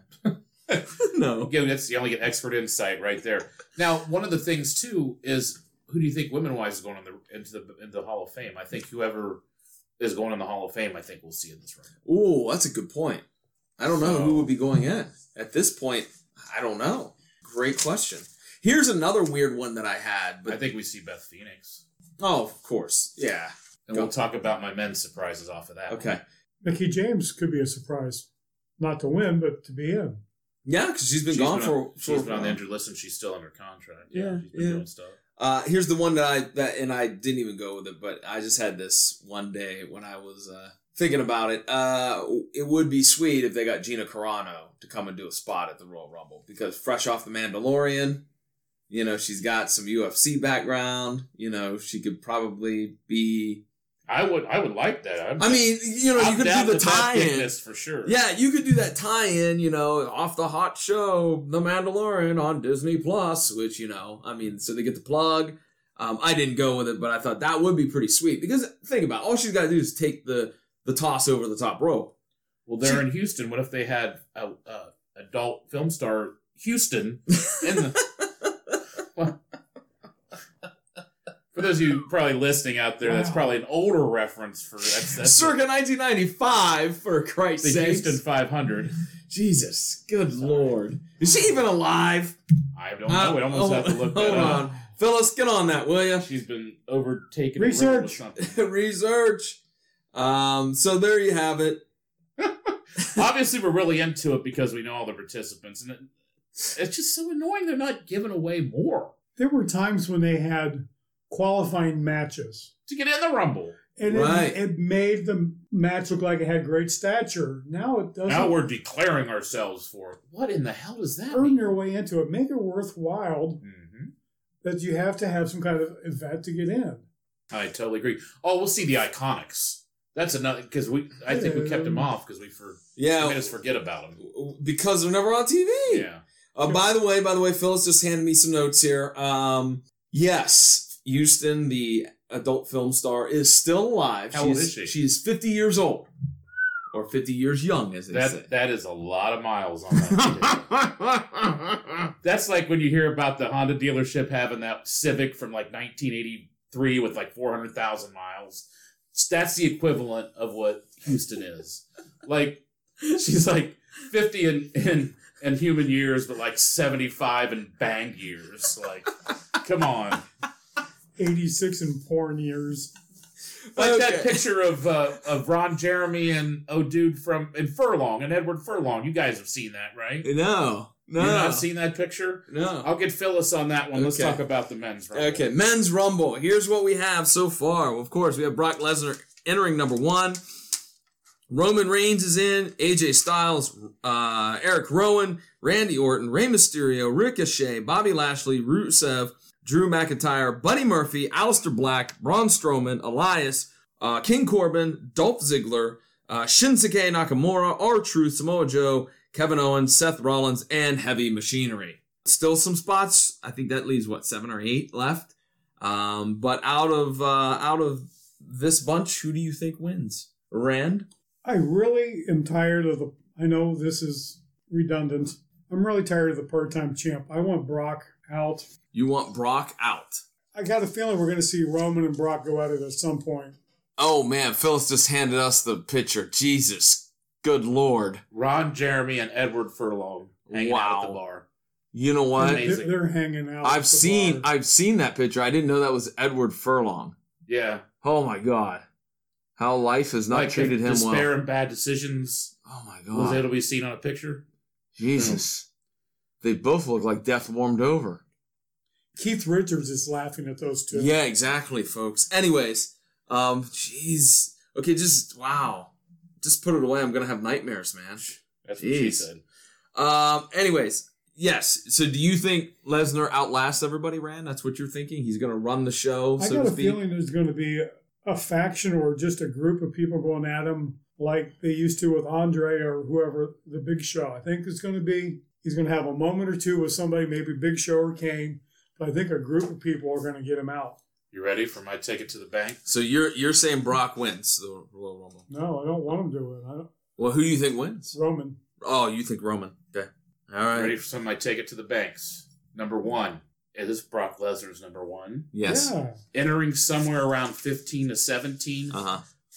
No. Again, that's you only get expert insight right there. Now, one of the things too is who do you think women wise is going in the, into the into the Hall of Fame? I think whoever is going in the Hall of Fame, I think we'll see in this round. Ooh, that's a good point. I don't know So- who would be going in. At this point, I don't know. Great question. Here's another weird one that I had. But I think we see Beth Phoenix. Oh, of course. Yeah. And Go. we'll talk about my men's surprises off of that. Okay. Mickey James could be a surprise. Not to win, but to be in. Yeah, because she's been She's gone been for, on, for she's been on the injured list and she's still under contract. Yeah, she's been yeah. doing stuff. Uh, here's the one that I that and I didn't even go with it, but I just had this one day when I was uh, thinking about it. Uh, it would be sweet if they got Gina Carano to come and do a spot at the Royal Rumble because fresh off the Mandalorian, you know, she's got some U F C background. You know, she could probably be. I would I would like that. I'm, I mean, you know, I'm you could down do the with that tie-in. thickness for sure. Yeah, you could do that tie-in, you know, off the hot show, The Mandalorian on Disney Plus, which, you know, I mean, so they get the plug. Um, I didn't go with it, but I thought that would be pretty sweet because think about it, all she's got to do is take the the toss over the top rope. Well, they're She- in Houston. What if they had a, a adult film star Houston in the? For those of you probably listening out there, that's Wow. probably an older reference for that's, that's Circa nineteen ninety-five, for Christ's the sake. Houston five hundred. Jesus, good Lord. Is she even alive? I don't know. We'd almost Uh, have to look that hold up. on. Phyllis, get on that, will you? She's been overtaken. and riddled with Research. something. Research. Um, so there you have it. Obviously, we're really into it because we know all the participants, and it, it's just so annoying they're not giving away more There were times when they had qualifying matches. to get in the Rumble. And Right. it, it made the match look like it had great stature. Now it doesn't. Now we're declaring ourselves for it. What in the hell does that Earn mean? your way into it. Make it worthwhile hmm that you have to have some kind of event to get in. I totally agree. Oh, we'll see the Iconics. That's another because we. I think we kept them off because we for Yeah, made us forget about them. because they're never on T V. Yeah. Uh, by the way, by the way, Phyllis just handed me some notes here. Um, yes, Houston, the adult film star, is still alive. How old she's, is she? She's fifty years old, or fifty years young, as they say. That that is a lot of miles on that. That's like when you hear about the Honda dealership having that Civic from like nineteen eighty-three with like four hundred thousand miles. That's the equivalent of what Houston is. Like she's like fifty in in, in human years, but like seventy-five in banged years. Like, come on. eighty-six in porn years. Like that Okay. picture of uh, of Ron Jeremy and oh dude from and Furlong and Edward Furlong. You guys have seen that, right? No, no, You've not seen that picture? no. I'll get Phyllis on that one. Let's Okay. talk about the men's rumble. Okay, men's rumble. Here's what we have so far. Well, of course, we have Brock Lesnar entering number one. Roman Reigns is in. A J Styles, uh, Eric Rowan, Randy Orton, Rey Mysterio, Ricochet, Bobby Lashley, Rusev, Drew McIntyre, Buddy Murphy, Aleister Black, Braun Strowman, Elias, uh, King Corbin, Dolph Ziggler, uh, Shinsuke Nakamura, R-Truth, Samoa Joe, Kevin Owens, Seth Rollins, and Heavy Machinery. Still some spots. I think that leaves, what, seven or eight left? Um, but out of uh, out of this bunch, who do you think wins? Rand? I really am tired of the. I know this is redundant. I'm really tired of the part-time champ. I want Brock out. You want Brock out. I got a feeling we're going to see Roman and Brock go at it at some point. Oh, man, Phyllis just handed us the picture. Jesus. Good Lord. Ron Jeremy and Edward Furlong hanging out at the Wow. bar. You know what? Amazing. They're, they're hanging out. at I've the seen bar. I've seen that picture. I didn't know that was Edward Furlong. Yeah. Oh my God. How life has not like treated him despair well. and bad decisions Oh my was God. able to be seen on a picture. Jesus. They both look like death warmed over. Keith Richards is laughing at those two. Yeah, exactly, folks. Anyways, um, jeez. Okay, just wow. Just put it away. I'm gonna have nightmares, man. That's what she Jeez. said. Um, anyways, yes. So do you think Lesnar outlasts everybody, Rand? That's what you're thinking? He's gonna run the show, I so got to a speak? feeling there's going to be a faction or just a group of people going at him like they used to with Andre or whoever, the Big Show. I think it's going to be, he's going to have a moment or two with somebody, maybe Big Show or Kane, but I think a group of people are going to get him out. You ready for my ticket to the bank? So you're you're saying Brock wins the Royal Rumble. No, I don't want him to win. I don't, Well, who do you think wins? Roman. Oh, you think Roman. Okay. All right. Ready for some of my ticket to the banks? Number one. It is Brock Lesnar's number one. Yes. Yeah. Entering somewhere around fifteen to seventeen. Uh-huh.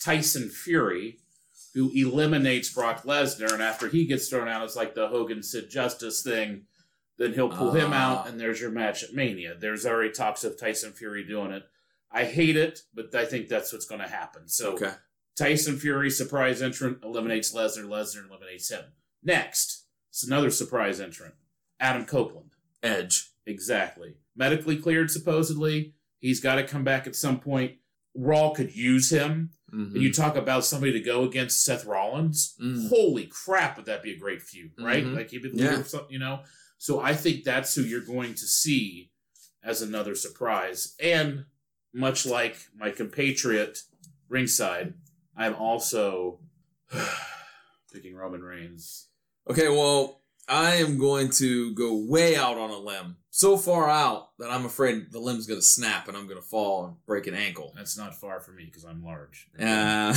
Tyson Fury, who eliminates Brock Lesnar, and after he gets thrown out, it's like the Hogan-Sid Justice thing. Then he'll pull uh. him out, and there's your match at Mania. There's already talks of Tyson Fury doing it. I hate it, but I think that's what's going to happen. So okay. Tyson Fury, surprise entrant, eliminates Lesnar. Lesnar eliminates him. Next, it's another surprise entrant. Adam Copeland. Edge. Exactly. Medically cleared, supposedly. He's got to come back at some point. Raw could use him. Mm-hmm. And you talk about somebody to go against Seth Rollins. Mm. Holy crap, would that be a great feud, right? Mm-hmm. Like he'd be the leader yeah. of something, you know? So I think that's who you're going to see as another surprise. And much like my compatriot ringside, I'm also picking Roman Reigns. Okay, well, I am going to go way out on a limb. So far out that I'm afraid the limb's going to snap and I'm going to fall and break an ankle. That's not far from me because I'm large. Uh,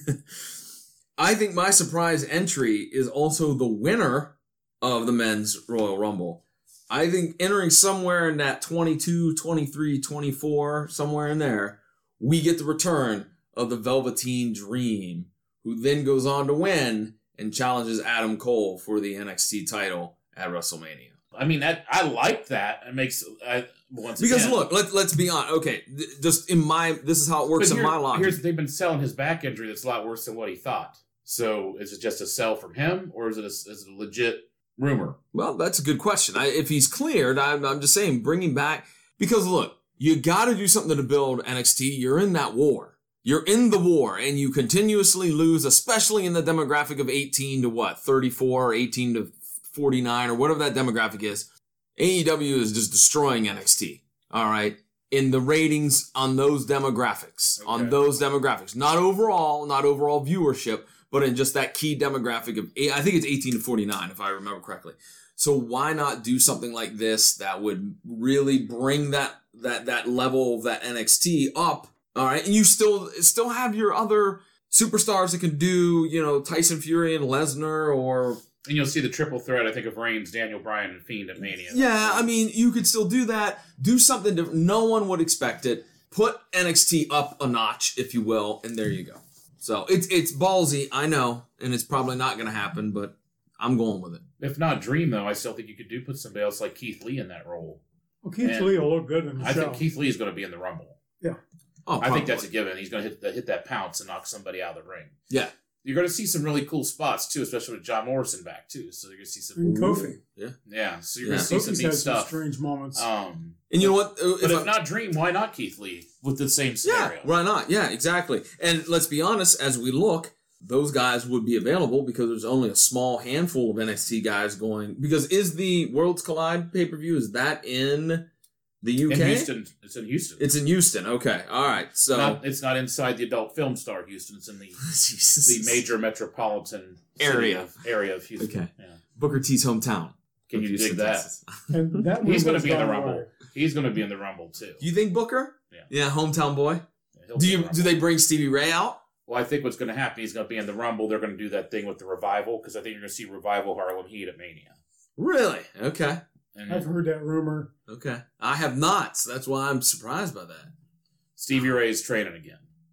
I think my surprise entry is also the winner of the men's Royal Rumble. I think entering somewhere in that twenty-two, twenty-three, twenty-four, somewhere in there, we get the return of the Velveteen Dream, who then goes on to win and challenges Adam Cole for the N X T title at WrestleMania. I mean, that I like that. It makes uh, once because again, look, let let's be honest. Okay, th- just in my this is how it works here, in my logic. Here's they've been selling his back injury that's a lot worse than what he thought. So is it just a sell from him, or is it a, is it a legit rumor? Well, that's a good question. I, if he's cleared, I'm, I'm just saying bringing back because look, you got to do something to build N X T. You're in that war. You're in the war, and you continuously lose, especially in the demographic of eighteen to what thirty-four, eighteen to forty-nine, or whatever that demographic is. A E W is just destroying N X T. All right. In the ratings on those demographics, okay. on those demographics, not overall, not overall viewership, but in just that key demographic of, I think it's eighteen to forty-nine, if I remember correctly. So why not do something like this that would really bring that, that, that level of that N X T up? All right. And you still, still have your other superstars that can do, you know, Tyson Fury and Lesnar or, and you'll see the triple threat, I think, of Reigns, Daniel Bryan, and Fiend at Mania. Yeah, I mean, you could still do that. Do something different. No one would expect it. Put N X T up a notch, if you will, and there you go. So it's it's ballsy, I know, and it's probably not going to happen, but I'm going with it. If not Dream, though, I still think you could do put somebody else like Keith Lee in that role. Well, Keith and Lee will look good in the I show. think Keith Lee is going to be in the Rumble. Yeah. Oh, I think that's a given. He's going to hit, the, hit that pounce and knock somebody out of the ring. Yeah. You're going to see some really cool spots, too, especially with John Morrison back, too. So you're going to see some... And Kofi. Yeah. Yeah, so you're Yeah. going to see Kofi's some neat had stuff. some strange moments. Um, And you know what? but if, I- not Dream, why not Keith Lee with the same Yeah, scenario? why not? Yeah, exactly. And let's be honest, as we look, those guys would be available because there's only a small handful of N X T guys going. Because is the Worlds Collide pay-per-view, is that in the U K? In Houston. It's in Houston. It's in Houston. Okay. All right. So Not, it's not inside the adult film star Houston. It's in the the major metropolitan Area. Of, area of Houston. Okay. Yeah. Booker T's hometown. Can you Houston, dig that? Texas. And that He's going was to be in the gone Rumble. away. He's going to be in the Rumble, too. You think Booker? Yeah. Yeah, hometown boy. Yeah, he'll Do be in you the do Rumble. they bring Stevie Ray out? Well, I think what's going to happen, he's going to be in the Rumble. They're going to do that thing with the Revival, because I think you're going to see Revival Harlem Heat at Mania. Really? Okay. And I've heard that rumor. Okay. I have not, so that's why I'm surprised by that. Stevie Ray's training again.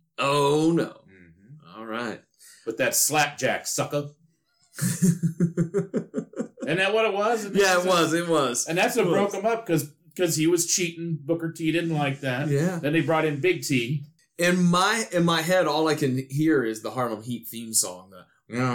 Oh no. Mm-hmm. All right. With that slapjack, sucker. Isn't that what it was? Yeah, it was. It was. And that's what It broke was. him up, because because he was cheating. Booker T didn't like that. Yeah. Then they brought in Big T. In my in my head, all I can hear is the Harlem Heat theme song. The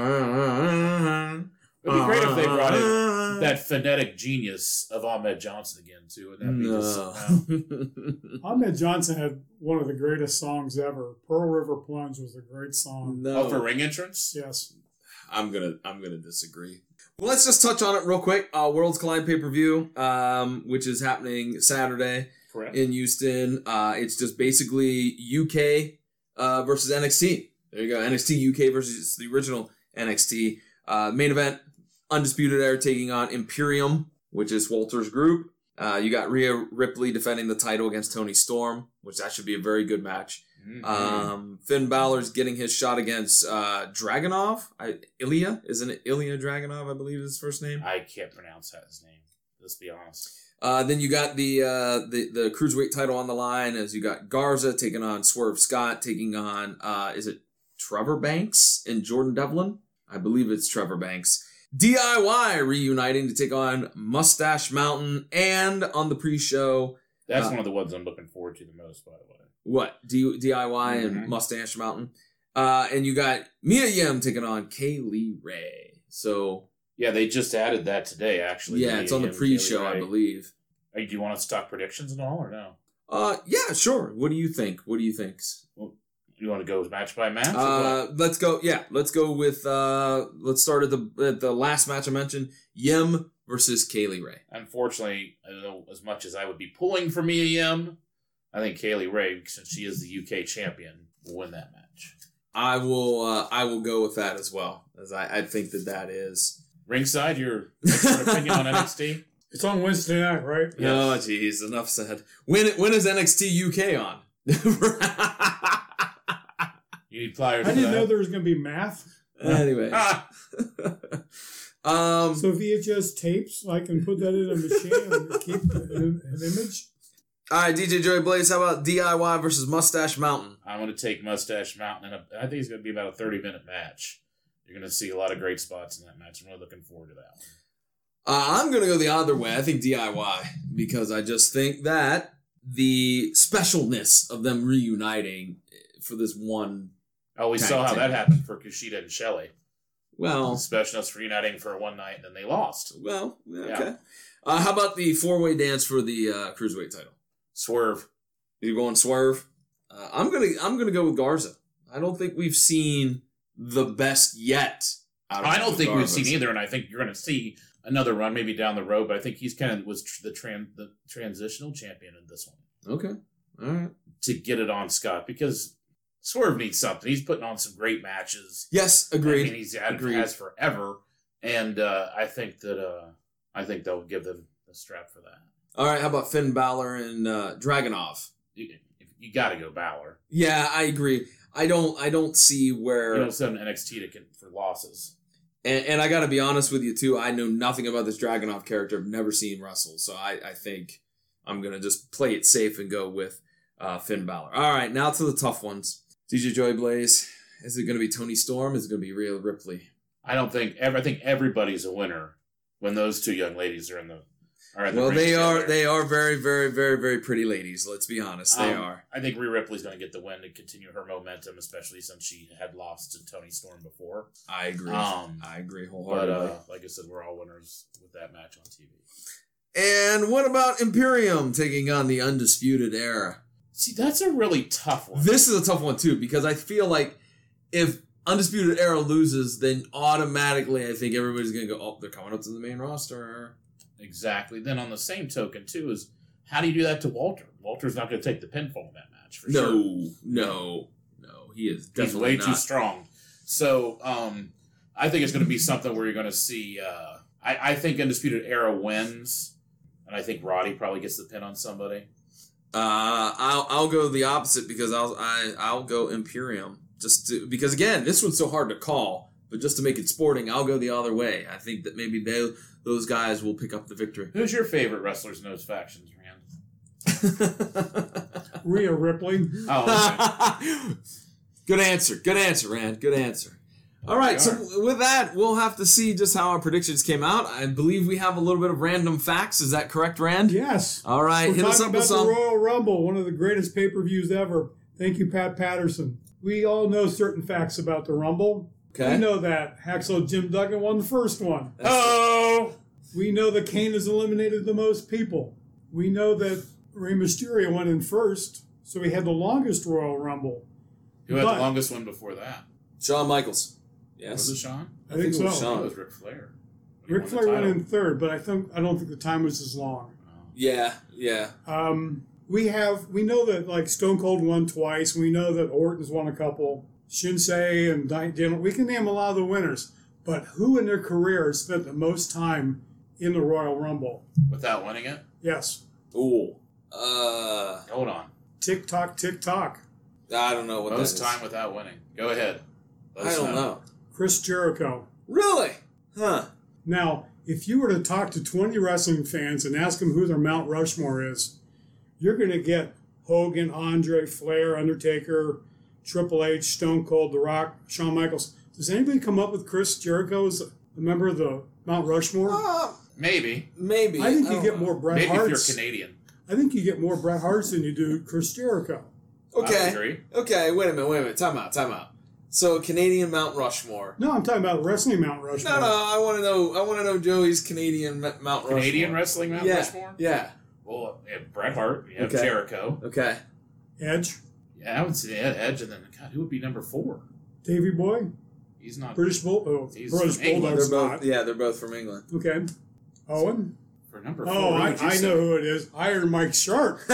It'd be great if they brought in that phonetic genius of Ahmed Johnson again, too. Wouldn't that be just, no. uh, Ahmed Johnson had one of the greatest songs ever. Pearl River Plunge was a great song. no. oh, for ring entrance? Yes. I'm gonna I'm gonna disagree. Well, let's just touch on it real quick. Uh, Worlds Collide pay per view, um, which is happening Saturday Correct. in Houston. Uh, it's just basically U K uh, versus N X T. There you go, N X T U K versus the original N X T. Uh, main event, Undisputed Era taking on Imperium, which is Walter's group. Uh, you got Rhea Ripley defending the title against Toni Storm, which that should be a very good match. Mm-hmm. Um, Finn Balor's getting his shot against uh, Dragunov. I, Ilya, isn't it Ilya Dragunov? I believe is his first name. I can't pronounce that his name. Let's be honest. Uh, then you got the, uh, the the cruiserweight title on the line as you got Garza taking on Swerve Scott, taking on uh, is it Trevor Banks and Jordan Devlin. I believe it's Trevor Banks. D I Y reuniting to take on Mustache Mountain, and on the pre-show... That's uh, one of the ones I'm looking forward to the most, by the way. What? D- DIY Mm-hmm. and Mustache Mountain. Uh, and you got Mia Yim taking on Kaylee Ray. So... Yeah, they just added that today, actually. Yeah, it's on the Yim, pre-show, Kaylee I Ray. believe. Hey, do you want to stock predictions and all, or no? Uh, yeah, sure. What do you think? What do you think? Well, you want to go match by match? or Uh, what? let's go. Yeah, let's go with. Uh, let's start at the at the last match I mentioned. Yim versus Kaylee Ray. Unfortunately, I don't know, as much as I would be pulling for Mia Yim, I think Kaylee Ray, since she is the U K champion, will win that match. I will. Uh, I will go with that as well, as I, I think that that is. Ringside, your expert opinion on N X T? It's on Wednesday night, right? Oh, jeez, enough said. When when is N X T U K on? You need pliers. I for didn't that? know there was going to be math. Anyway, Ah! um, So V H S tapes, I can put that in a machine and keep an, an image. all right, D J Joey Blaze. How about D I Y versus Mustache Mountain? I'm going to take Mustache Mountain, and I think it's going to be about a thirty-minute match. You're going to see a lot of great spots in that match. I'm really looking forward to that one. Uh, I'm going to go the other way. I think D I Y, because I just think that the specialness of them reuniting for this one, Oh, we Tag saw how team. that happened for Kushida and Shelley. well, Specialists reuniting for one night, and then they lost. well, okay. Yeah. Uh, how about the four-way dance for the uh, cruiserweight title? Swerve. You going Swerve? Uh, I'm gonna I'm gonna go with Garza. I don't think we've seen the best yet. Out of I don't both think we've Garzas. seen either, and I think you're going to see another run maybe down the road, but I think he's kind of was tr- the, tran- the transitional champion in this one Okay, all right. to get it on Scott, because Swerve needs something. He's putting on some great matches. Yes, I agreed. mean, he's had Agreed. has forever, and uh, I think that uh, I think they'll give them the strap for that. All right, how about Finn Balor and uh, Dragunov? You, you got to go Balor. Yeah, I agree. I don't I don't see where. You don't send N X T to con- for losses. And, and I got to be honest with you, too. I know nothing about this Dragunov character. I've never seen him wrestle. So I, I think I'm going to just play it safe and go with uh, Finn Balor. All right, now to the tough ones. D J Joey Blaze. Is it going to be Tony Storm? Is it going to be Rhea Ripley? I don't think ever. I think everybody's a winner when those two young ladies are in the. Are in the Well, ring they are together. they are very, very, very, very pretty ladies. Let's be honest. They Um, are. I think Rhea Ripley's going to get the win to continue her momentum, especially since she had lost to Tony Storm before. I agree. Um, I agree But wholeheartedly. uh, like I said, we're all winners with that match on T V. And what about Imperium taking on the Undisputed Era? See, that's a really tough one. This is a tough one, too, because I feel like if Undisputed Era loses, then automatically I think everybody's going to go, oh, they're coming up to the main roster. Exactly. Then on the same token, too, is how do you do that to Walter? Walter's not going to take the pinfall in that match, for no, sure. no, no. He is He's definitely way not. too strong. So um, I think it's going to be something where you're going to see. Uh, I, I think Undisputed Era wins, and I think Roddy probably gets the pin on somebody. Uh, I'll I'll go the opposite because I'll I, I'll go Imperium just to, because again this one's so hard to call, but just to make it sporting, I'll go the other way. I think that maybe they those guys will pick up the victory. Who's your favorite wrestlers in those factions, Rand? Rhea Ripley. Oh, okay. Good answer. Good answer, Rand. Good answer. All right, so with that, we'll have to see just how our predictions came out. I believe we have a little bit of random facts. Is that correct, Rand? Yes. All right, We're hit us talking up about with the some. Royal Rumble, one of the greatest pay-per-views ever. Thank you, Pat Patterson. We all know certain facts about the Rumble. Okay. We know that Hacksaw Jim Duggan won the first one. Oh! We know that Kane has eliminated the most people. We know that Rey Mysterio went in first, so he had the longest Royal Rumble. Who had But- the longest one before that? Shawn Michaels. Was it Yes. Shawn? I think it so. was I Shawn. thought it was Ric Flair. He Ric won the Flair went title. in third, but I think I don't think the time was as long. Oh. Yeah, yeah. Um, we have we know that like Stone Cold won twice. We know that Orton's won a couple. Shinsei and Daniel. We can name a lot of the winners, but who in their career has spent the most time in the Royal Rumble? Without winning it? Yes. Ooh. Uh, Hold on. Tick tock, tick tock. I don't know what Most that is. time without winning. Go ahead. Let I us don't know. Chris Jericho. Really? Huh. Now, if you were to talk to twenty wrestling fans and ask them who their Mount Rushmore is, you're going to get Hogan, Andre, Flair, Undertaker, Triple H, Stone Cold, The Rock, Shawn Michaels. Does anybody come up with Chris Jericho as a member of the Mount Rushmore? Uh, Maybe. maybe. I think you don't get know. more Bret Maybe Harts. if you're Canadian. I think you get more Bret Harts than you do Chris Jericho. I would Okay. agree. Okay, wait a minute, wait a minute. Time out, time out. So, Canadian Mount Rushmore. No, I'm talking about wrestling Mount Rushmore. No, no, I want to know. I want to know Joey's Canadian Ma- Mount Rushmore. Canadian wrestling Mount yeah, Rushmore? Yeah. Well, you have Bret Hart, you have Okay. Jericho. Okay. Edge, Yeah, I would say Ed- Edge, and then, God, who would be number four? Davey Boy, He's not British Bull, oh, He's British from England. Bulldog's They're both. not. Yeah, they're both from England. Okay. Owen. for number four. Oh, who I, would you I say? know who it is. Iron Mike Sharp. There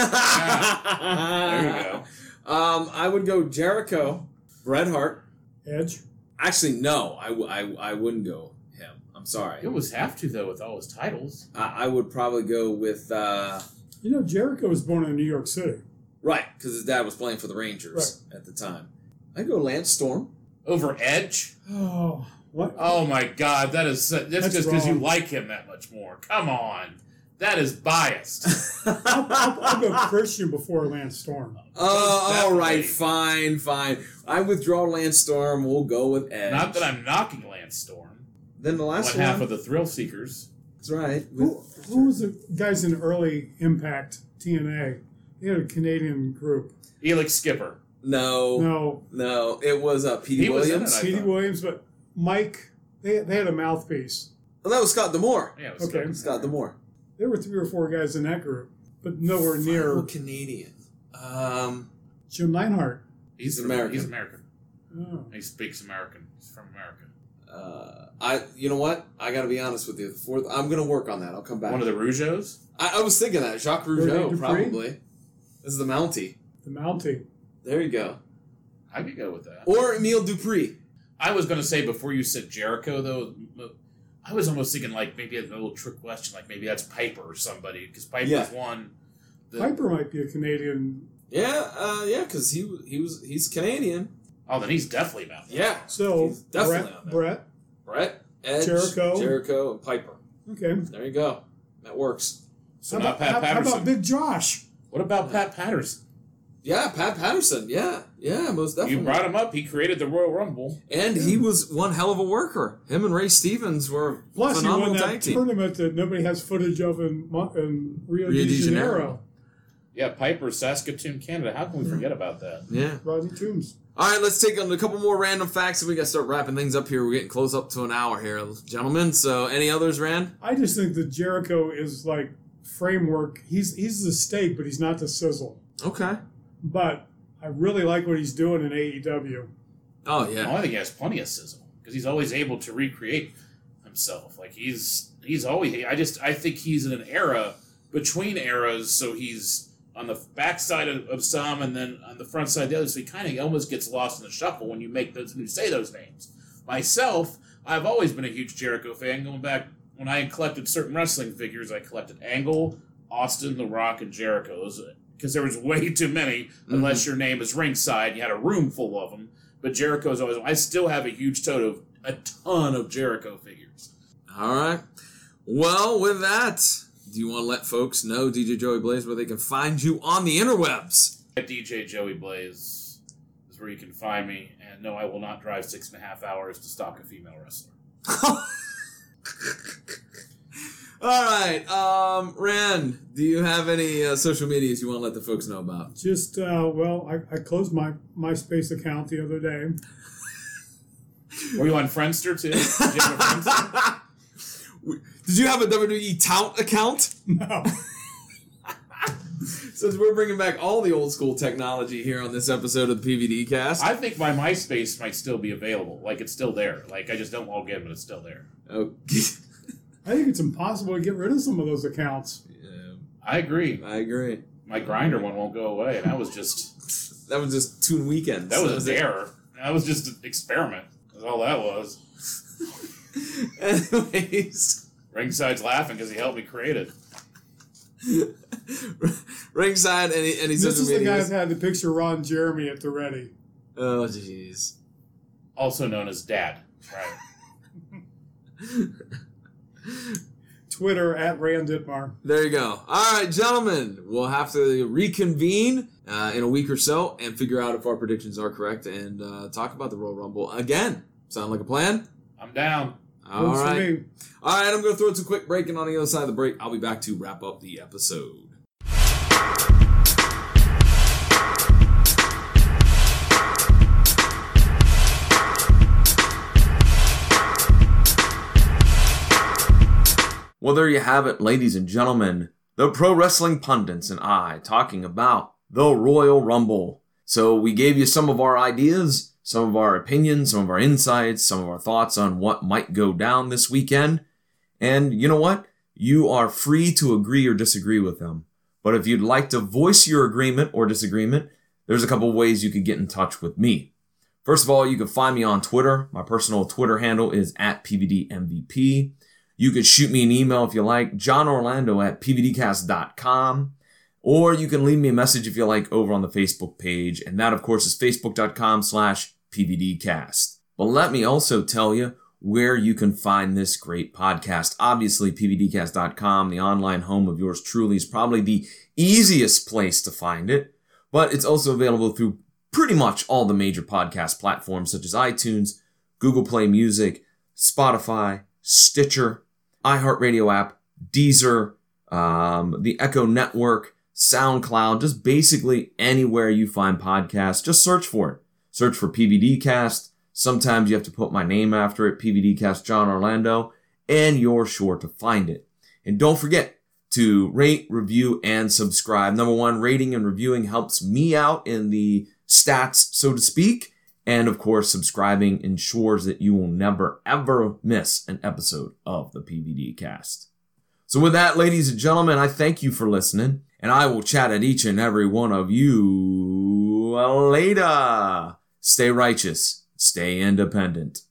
you go. Um, I would go Jericho, Bret Hart. Edge. Actually, no, I, w- I, I wouldn't go him. I'm sorry. It was have to, though, with all his titles. I, I would probably go with uh, You know, Jericho was born in New York City. right because his dad was playing for the Rangers at the time. I'd go Lance Storm. Over Edge? Oh, what? Oh, my God. That is that's, That's just because you wrong. like him that much more. Come on. That is biased. I'll, I'll, I'll go Christian before Lance Storm. Oh, That all way. right, fine, fine. I withdraw Lance Storm. We'll go with Edge. Not that I'm knocking Lance Storm. Then the last One half one. of the Thrill Seekers. That's right. Who, who was the guys in early Impact T N A? They had a Canadian group. Elix Skipper. No, no, No, It was uh, Petey He was in Williams. it, I Petey thought. Williams, but Mike. They they had a mouthpiece. Oh, that was Scott Demore. Yeah, it was Okay. good. Scott Demore. There were three or four guys in that group, but nowhere near Oh, Canadian. Um, Jim Neidhart. He's, He's American. He's American. Oh. He speaks American. He's from America. uh, I. You know what? I got to be honest with you. The fourth. I'm gonna work on that. I'll come back. One of the Rougeaus. I, I was thinking that Jacques Rene Rougeau Dupree? probably. This is the Mountie. The Mountie. There you go. I could go with that. Or Emile Dupree. I was going to say before you said Jericho, though, I was almost thinking like maybe a little trick question, like maybe that's Piper or somebody, because Piper's Yeah. one. The, Piper might be a Canadian. Yeah, uh, yeah, because he he was he's Canadian. Oh, then he's definitely about that. Yeah. So He's definitely Brett, on there. Brett. Brett, Edge, Jericho. Jericho, and Piper. Okay. There you go. That works. So how, not about, Pat how, how Patterson. about Big Josh? What about Pat Patterson? Yeah, Pat Patterson. Yeah, yeah, most definitely. You brought him up. He created the Royal Rumble. And he was one hell of a worker. Him and Ray Stevens were Plus, he phenomenal won tag that team. tournament that nobody has footage of in, Mo- in Rio, Rio de, de Janeiro. Janeiro. Yeah, Piper, Saskatoon, Canada. How can we forget about that? Yeah. Rodney Toombs. All right, let's take on a couple more random facts, and we got to start wrapping things up here. We're getting close up to an hour here, gentlemen. So, any others, Rand? I just think that Jericho is like framework. He's he's the steak, but he's not the sizzle. Okay. But I really like what he's doing in A E W. Oh Well, yeah. I think he has plenty of sizzle because he's always able to recreate himself. Like he's he's always. I just I think he's in an era between eras, so he's on the backside of, of some and then on the front side of the other. So he kind of almost gets lost in the shuffle when you make those when you say those names. Myself, I've always been a huge Jericho fan. Going back when I collected certain wrestling figures, I collected Angle, Austin, The Rock, and Jericho. Because there was way too many, unless your name is ringside. You had a room full of them. But Jericho's always. I still have a huge total of a ton of Jericho figures. All right. Well, with that, do you want to let folks know, D J Joey Blaze, where they can find you on the interwebs? At D J Joey Blaze is where you can find me. And no, I will not drive six and a half hours to stalk a female wrestler. All right. Um, Rand, do you have any uh, social medias you want to let the folks know about? Just uh, well, I, I closed my MySpace account the other day. Were you on Friendster too? Did you have a Friendster? Did you have a W W E Tout account? No. Since we're bringing back all the old school technology here on this episode of the P V D cast. I think my MySpace might still be available. Like it's still there. Like I just don't log in, but it's still there. Okay. I think it's impossible to get rid of some of those accounts. Yeah, I agree. I agree. My Grinder one won't go away. And that was just That was just two weekends. that was That an it. error. That was just an experiment. That's all that was. Anyways. Ringside's laughing because he helped me create it. Ringside, any any This social is the guy media? that had the picture Ron Jeremy at the ready. Oh, jeez. Also known as Dad. Right. Twitter at Rand Dittmar. There you go. All right, gentlemen, we'll have to reconvene uh, in a week or so and figure out if our predictions are correct and uh, talk about the Royal Rumble again. Sound like a plan? I'm down. All Works for right. me. All right, I'm going to throw it to a quick break, and on the other side of the break, I'll be back to wrap up the episode. Well, there you have it, ladies and gentlemen. The Pro Wrestling Pundits and I talking about the Royal Rumble. So we gave you some of our ideas, some of our opinions, some of our insights, some of our thoughts on what might go down this weekend. And you know what? You are free to agree or disagree with them. But if you'd like to voice your agreement or disagreement, there's a couple ways you could get in touch with me. First of all, you can find me on Twitter. My personal Twitter handle is at P V D M V P. You could shoot me an email if you like, john orlando at p v d cast dot com. Or you can leave me a message if you like over on the Facebook page. And that, of course, is facebook.com slash pvdcast. But let me also tell you where you can find this great podcast. Obviously, p v d cast dot com, the online home of yours truly, is probably the easiest place to find it. But it's also available through pretty much all the major podcast platforms such as iTunes, Google Play Music, Spotify, Stitcher, iHeartRadio app, Deezer, um, the Echo Network, SoundCloud, just basically anywhere you find podcasts, just search for it. Search for PVDcast. Sometimes you have to put my name after it, PVDcast John Orlando, and you're sure to find it. And don't forget to rate, review, and subscribe. Number one, rating and reviewing helps me out in the stats, so to speak. And of course, subscribing ensures that you will never, ever miss an episode of the P V D Cast. So with that, ladies and gentlemen, I thank you for listening, and I will chat at each and every one of you later. Stay righteous, stay independent.